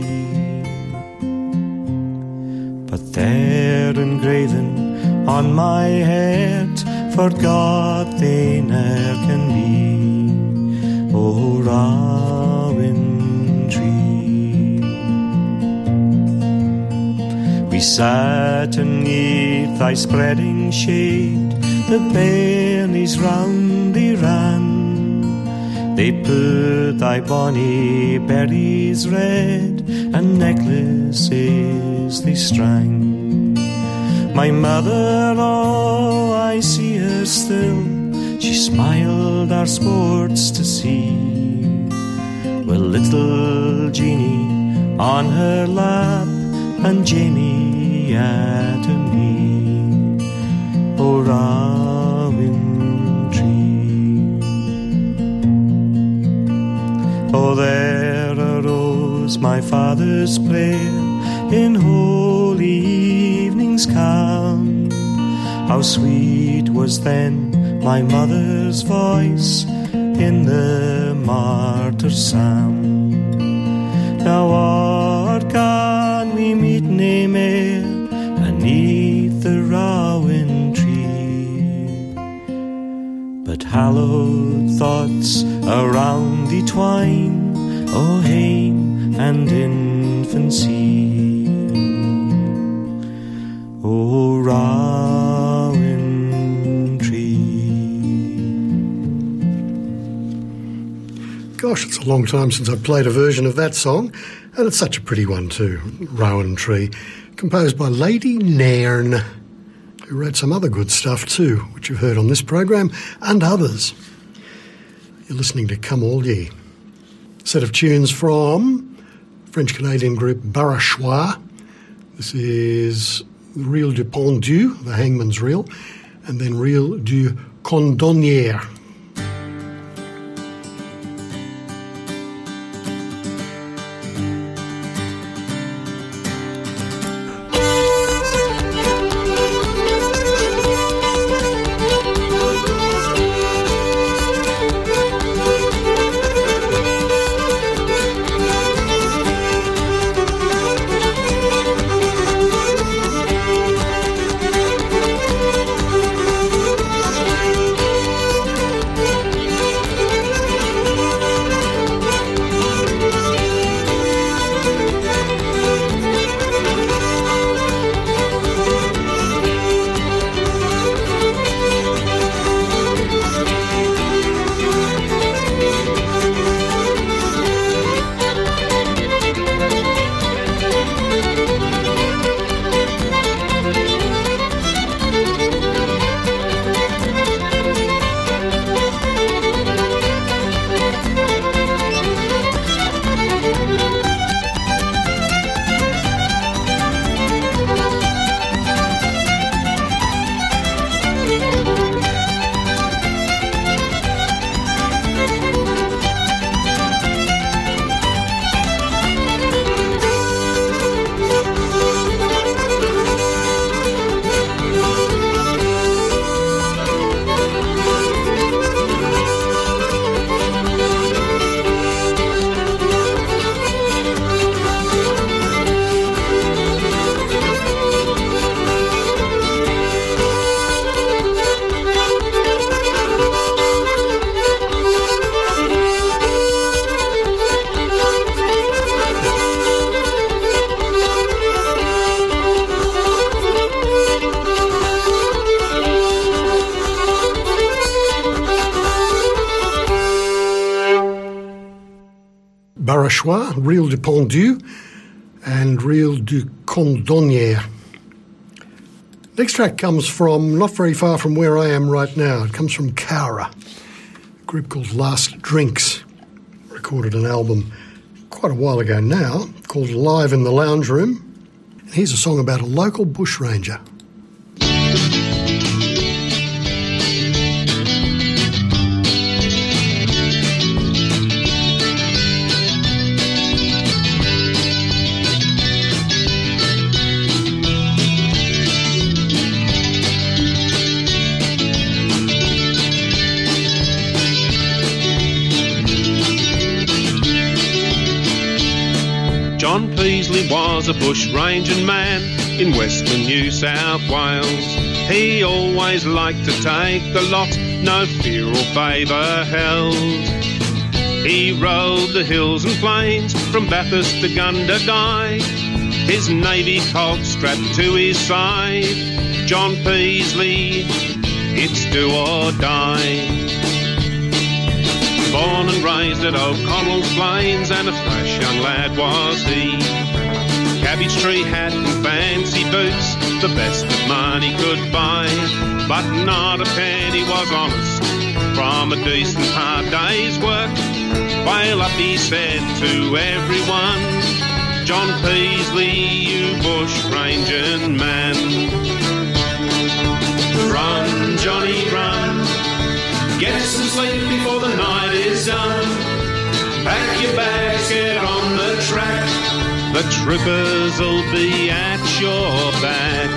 But there engraven on my heart, forgot they ne'er can be. O Rowan Tree, We sat beneath thy spreading shade, the bairnies round thee ran. They put thy bonny berries red, and necklaces they strang. My mother, oh, I see her still, she smiled our sports to see. With little Jeanie on her lap, and Jamie at her knee. O Rowan tree. Oh, there arose my father's prayer in holy evening's calm. How sweet was then my mother's voice in the martyr's psalm. Now what can we meet nae mair aneath the rowan tree, but hallowed thoughts around thee twine, o hame and infancy. O rowan tree. Gosh, it's a long time since I've played a version of that song, and it's such a pretty one too, Rowan Tree, composed by Lady Nairn, who wrote some other good stuff too, which you've heard on this program, and others. You're listening to Come All Ye. A set of tunes from French-Canadian group Barachois. This is Reel du Pendu, the Hangman's Reel, and then Reel du Condonnière. Barachois, Reel du Pendu, and Reel du Condonnière. Next track comes from not very far from where I am right now. It comes from Cowra, a group called Last Drinks. Recorded an album quite a while ago now called Live in the Lounge Room. And here's a song about a local bushranger. John Peasley was a bush-ranging man in western New South Wales. He always liked to take the lot, no fear or favour held. He rode the hills and plains from Bathurst to Gundagai, his navy colt strapped to his side. John Peasley, it's do or die. Born and raised at O'Connell's Plains, and a fresh young lad was he. Cabbage tree hat and fancy boots, the best that money could buy. But not a penny was honest from a decent hard day's work. Wail up, he said to everyone, John Peasley, you bush ranging man. Run, Johnny, run, get some sleep before the night is done. Pack your bags, get on the track, the troopers'll be at your back.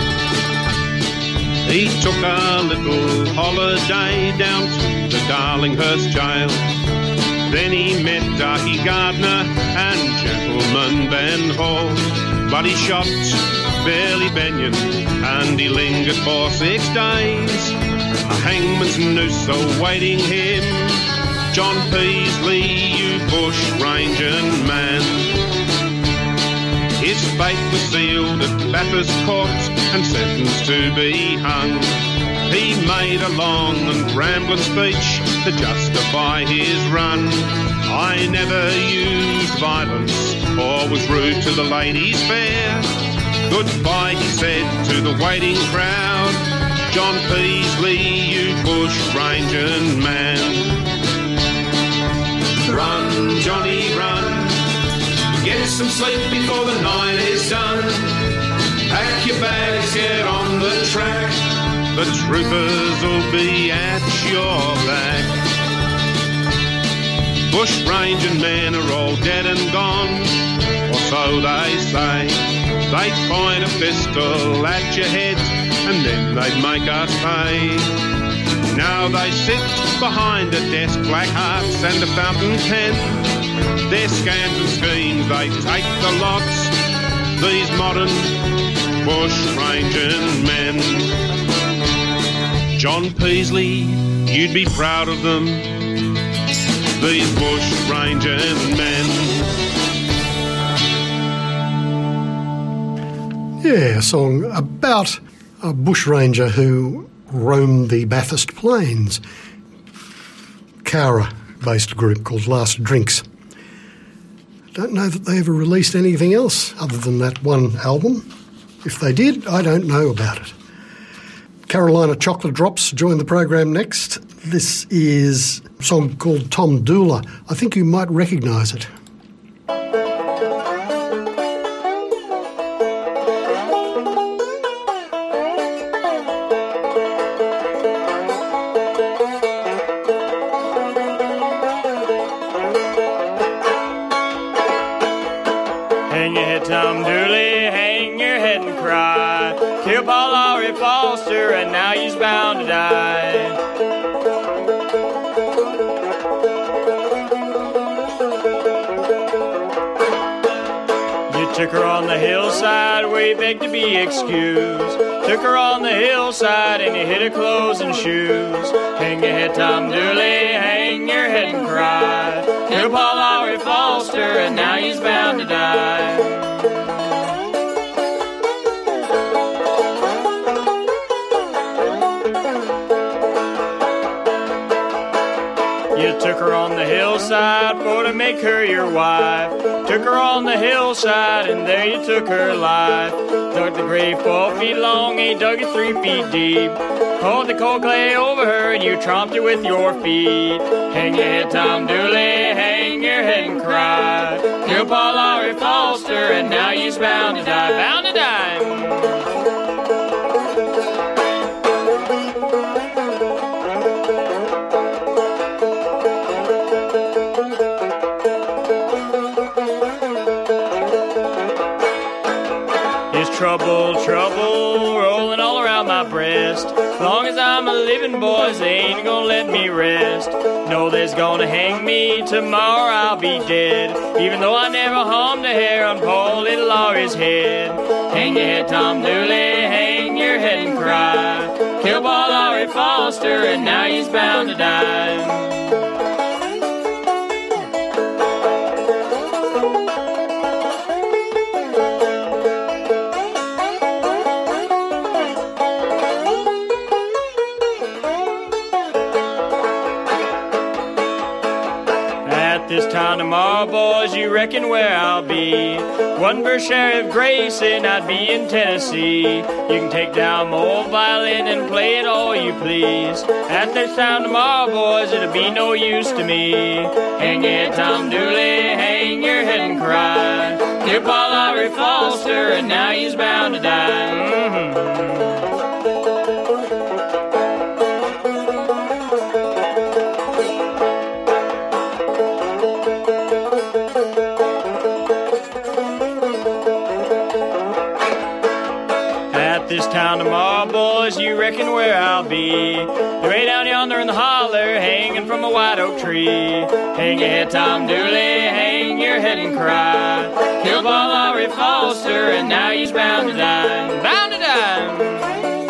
He took a little holiday down to the Darlinghurst jail. Then he met Darky Gardner and Gentleman Ben Hall. But he shot Billy Benyon and he lingered for six days. A hangman's noose awaiting him, John Peasley, you bush ranging man. His fate was sealed at Bathurst Court and sentenced to be hung. He made a long and rambling speech to justify his run. I never used violence or was rude to the ladies fair. Goodbye, he said to the waiting crowd, John Peasley, you bush ranging man. Run, Johnny, run, get some sleep before the night is done. Pack your bags, get on the track, the troopers will be at your back. Bush ranging men are all dead and gone, or so they say. They'd point a pistol at your head and then they'd make us pay. Now they sit behind a desk, black hearts and a fountain pen. Their scams and schemes, they take the lots, these modern bush ranging men. John Peasley, you'd be proud of them, these bush ranging men. Yeah, a song about a bushranger who roamed the Bathurst Plains. Cowra-based group called Last Drinks. Don't know that they ever released anything else other than that one album. If they did, I don't know about it. Carolina Chocolate Drops join the program next. This is a song called Tom Doola. I think you might recognise it. Hang your head, Tom Dooley, hang your head and cry. Kill Paul Lowry Foster, and now he's bound to die. You took her on the hillside where you begged to be excused. Took her on the hillside and you hid her clothes and shoes. Hang your head, Tom Dooley, hang your head and cry. Kill Paul Lowry Foster, and now he's bound to die. You took her on the hillside for to make her your wife. Took her on the hillside and there you took her life. Dug the grave four feet long, he dug it three feet deep. Poured the cold clay over her and you tromped her with your feet. Hang your head, Tom Dooley, hang your head and cry. Kill Paul Lowry Foster, and now he's bound to die, bound to die. Trouble, trouble, rolling all around my breast. Long as I'm a living, boys, they ain't gonna let me rest. Know they's gonna hang me, tomorrow I'll be dead. Even though I never harmed a hair on poor little Laurie's head. Hang your head, Tom Dooley, hang your head and cry. Kill Paul Lowry Foster, and now he's bound to die. this town tomorrow, boys, you reckon where I'll be? One for Sheriff Grayson, I'd be in Tennessee. You can take down my old violin and play it all you please. At this town tomorrow, boys, it'll be no use to me. Hang your head, Tom Dooley, hang your head and cry. Dear Paul Lowry Foster, and now he's bound to die. Mm-hmm. This town tomorrow, boys, you reckon where I'll be? They're way down yonder in the holler, hanging from a white oak tree. Hang your head, Tom Dooley, hang your head and cry. Killed Paul Lowry Foster, and now he's bound to die. Bound to die.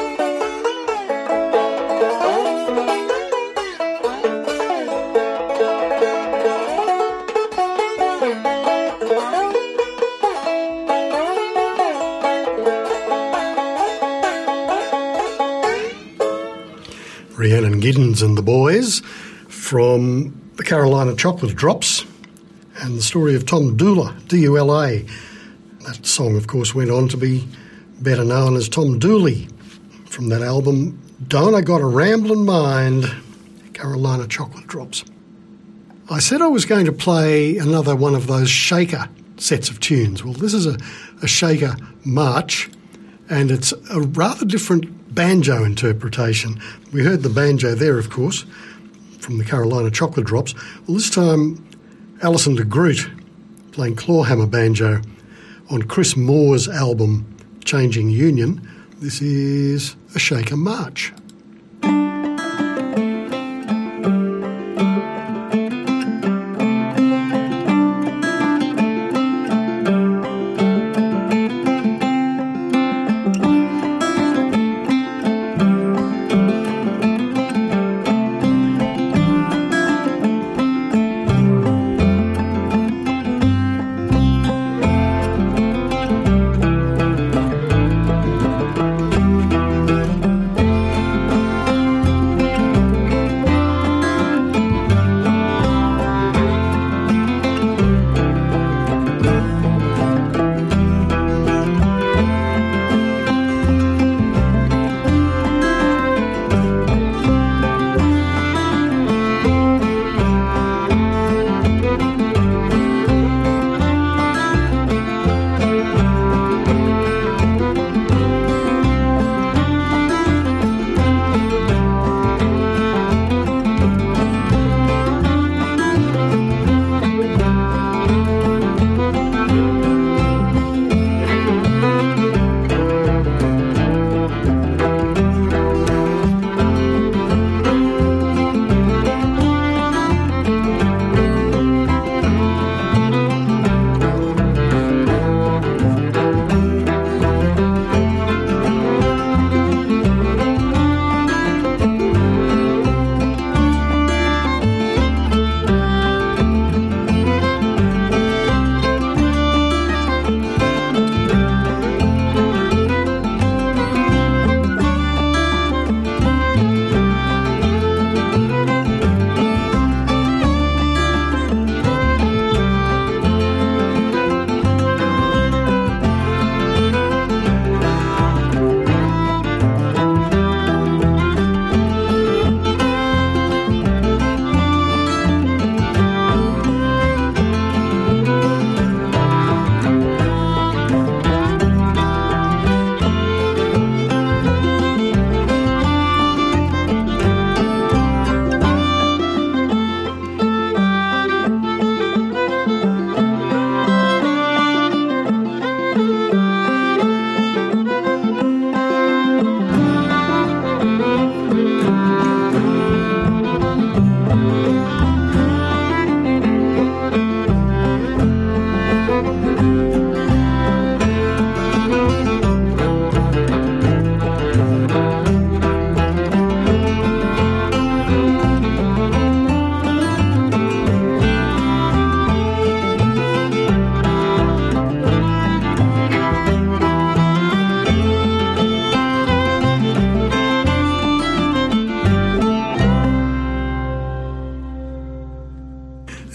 Rhiannon Giddens and the Boys from the Carolina Chocolate Drops and the story of Tom Dula, D U L A. That song, of course, went on to be better known as Tom Dooley from that album, Don't I Got a Ramblin' Mind, Carolina Chocolate Drops. I said I was going to play another one of those shaker sets of tunes. Well, this is a, a shaker march, and it's a rather different banjo interpretation. We heard the banjo there, of course, from the Carolina Chocolate Drops. Well, this time, Alison de Groot playing clawhammer banjo on Chris Moore's album, Changing Union. This is a shaker march.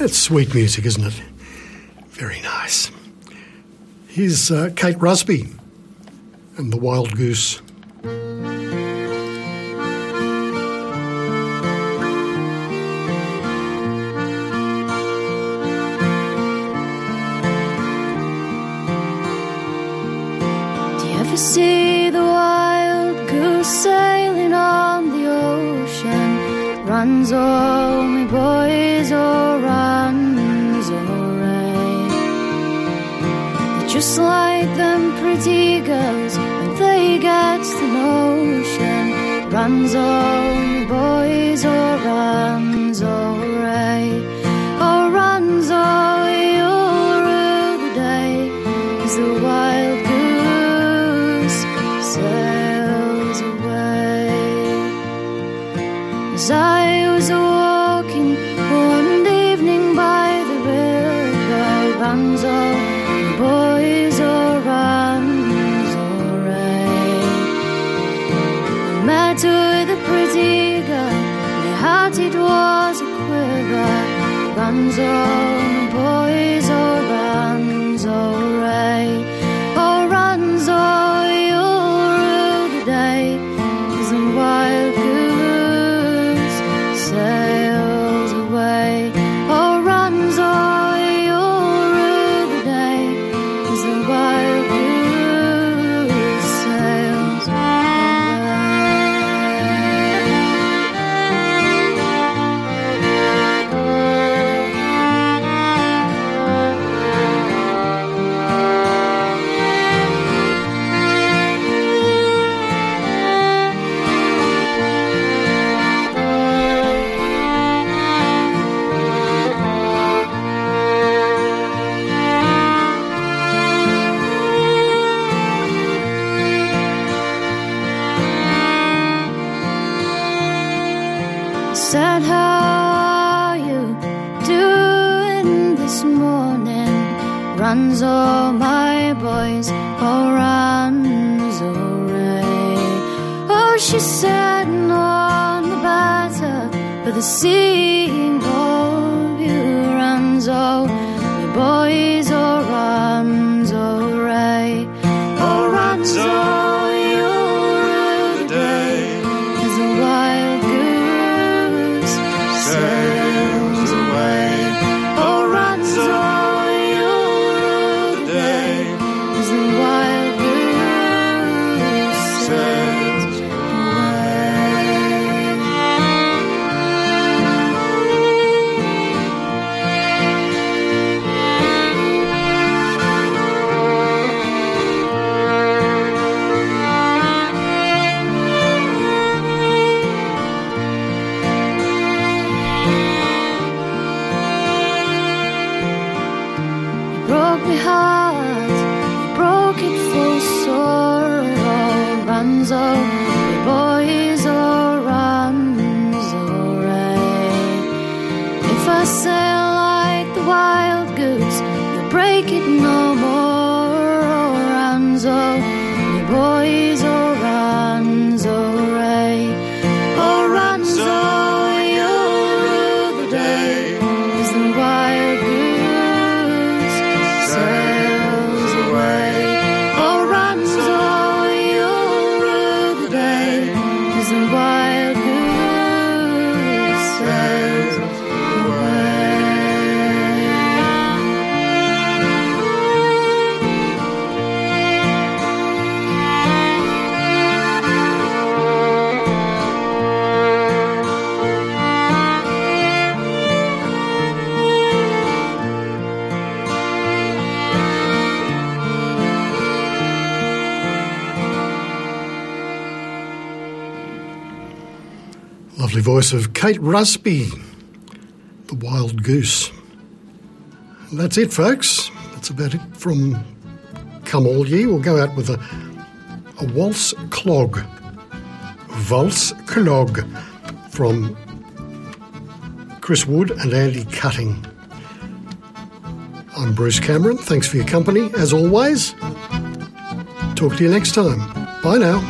That's sweet music, isn't it? Very nice. Here's uh, Kate Rusby and the Wild Goose. See the wild goose sailing on the ocean. Runs, oh me boys, oh runs, oh ray. They're just like them pretty girls when they get the notion. Runs, oh me boys, oh runs, oh ray. Oh runs, oh you'll rue the day as the wild goose sails away. As I was walking one evening by the river, runs all the boys, oh runs, oh ray. I met with a pretty girl, my heart it was a quiver. Runs all the boys, oh runs, oh ray. Oh runs all as the wild goose sails away. Oh, runs all you'll rue the day as the wild goose sails said, how are you doing this morning? Runs all my boys, oh runs, oh ray. Oh, she said, none the better for the seeing of you. Runs all my boys, oh runs, oh ray. Oh, runs all you'll rue the day as the wild sails away. Oh, runs all you'll rue the day as the wild goose sails my heart, broke it full sorrow. Runs all the boys, oh runs, oh ray. If I sail like the wild goose, you'll break it no more. Oh runs all the boys, oh runs, oh ray. Oh runs all you'll rue the day as the wild goose sails away. Oh, runs all you'll rue the day as the wild goose sails away. Lovely voice of Kate Rusby, the Wild Goose. And that's it, folks. That's about it from Come All Ye. We'll go out with a, a waltz clog. Waltz clog from Chris Wood and Andy Cutting. I'm Bruce Cameron. Thanks for your company, as always. Talk to you next time. Bye now.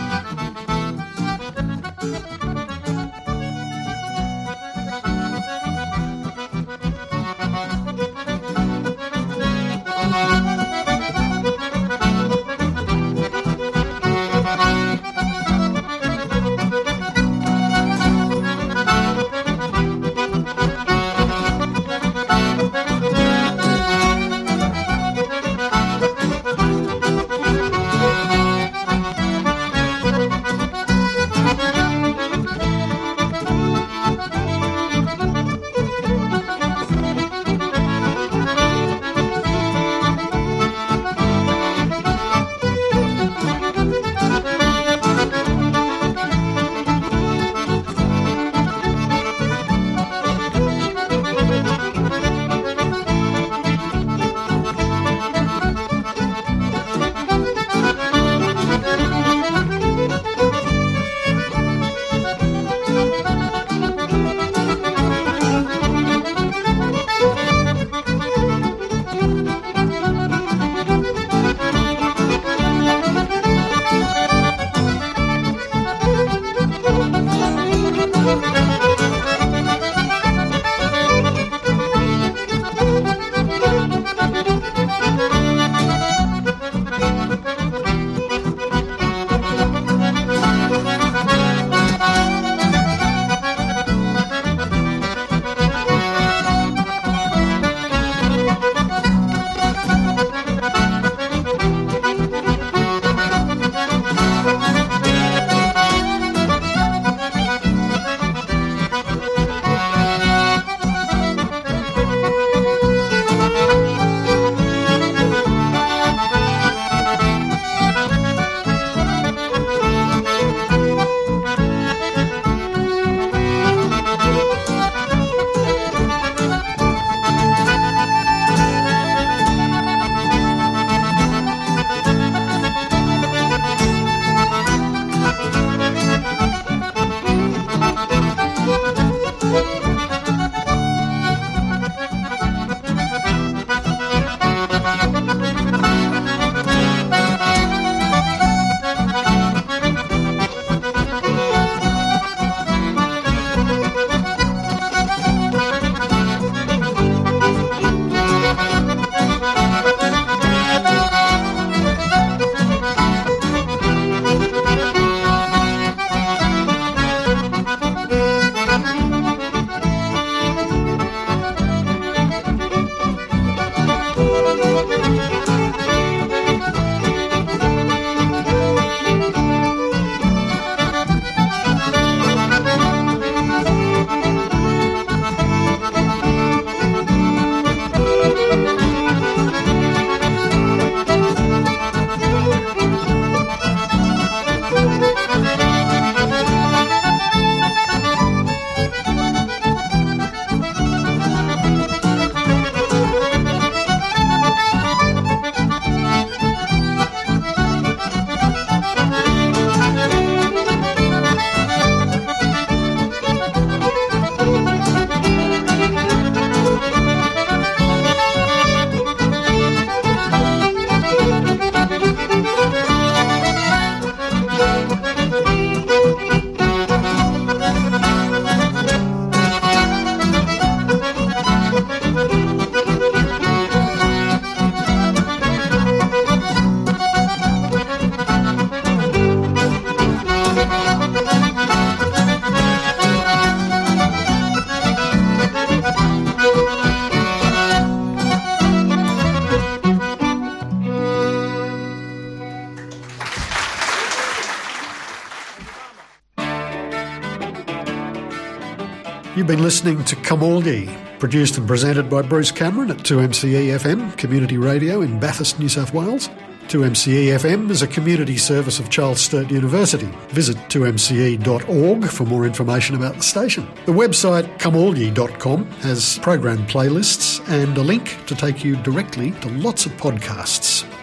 You've been listening to Come All Ye, produced and presented by Bruce Cameron at two M C E F M, community radio in Bathurst, New South Wales. two M C E F M is a community service of Charles Sturt University. Visit two m c e dot org for more information about the station. The website come all ye dot com has program playlists and a link to take you directly to lots of podcasts.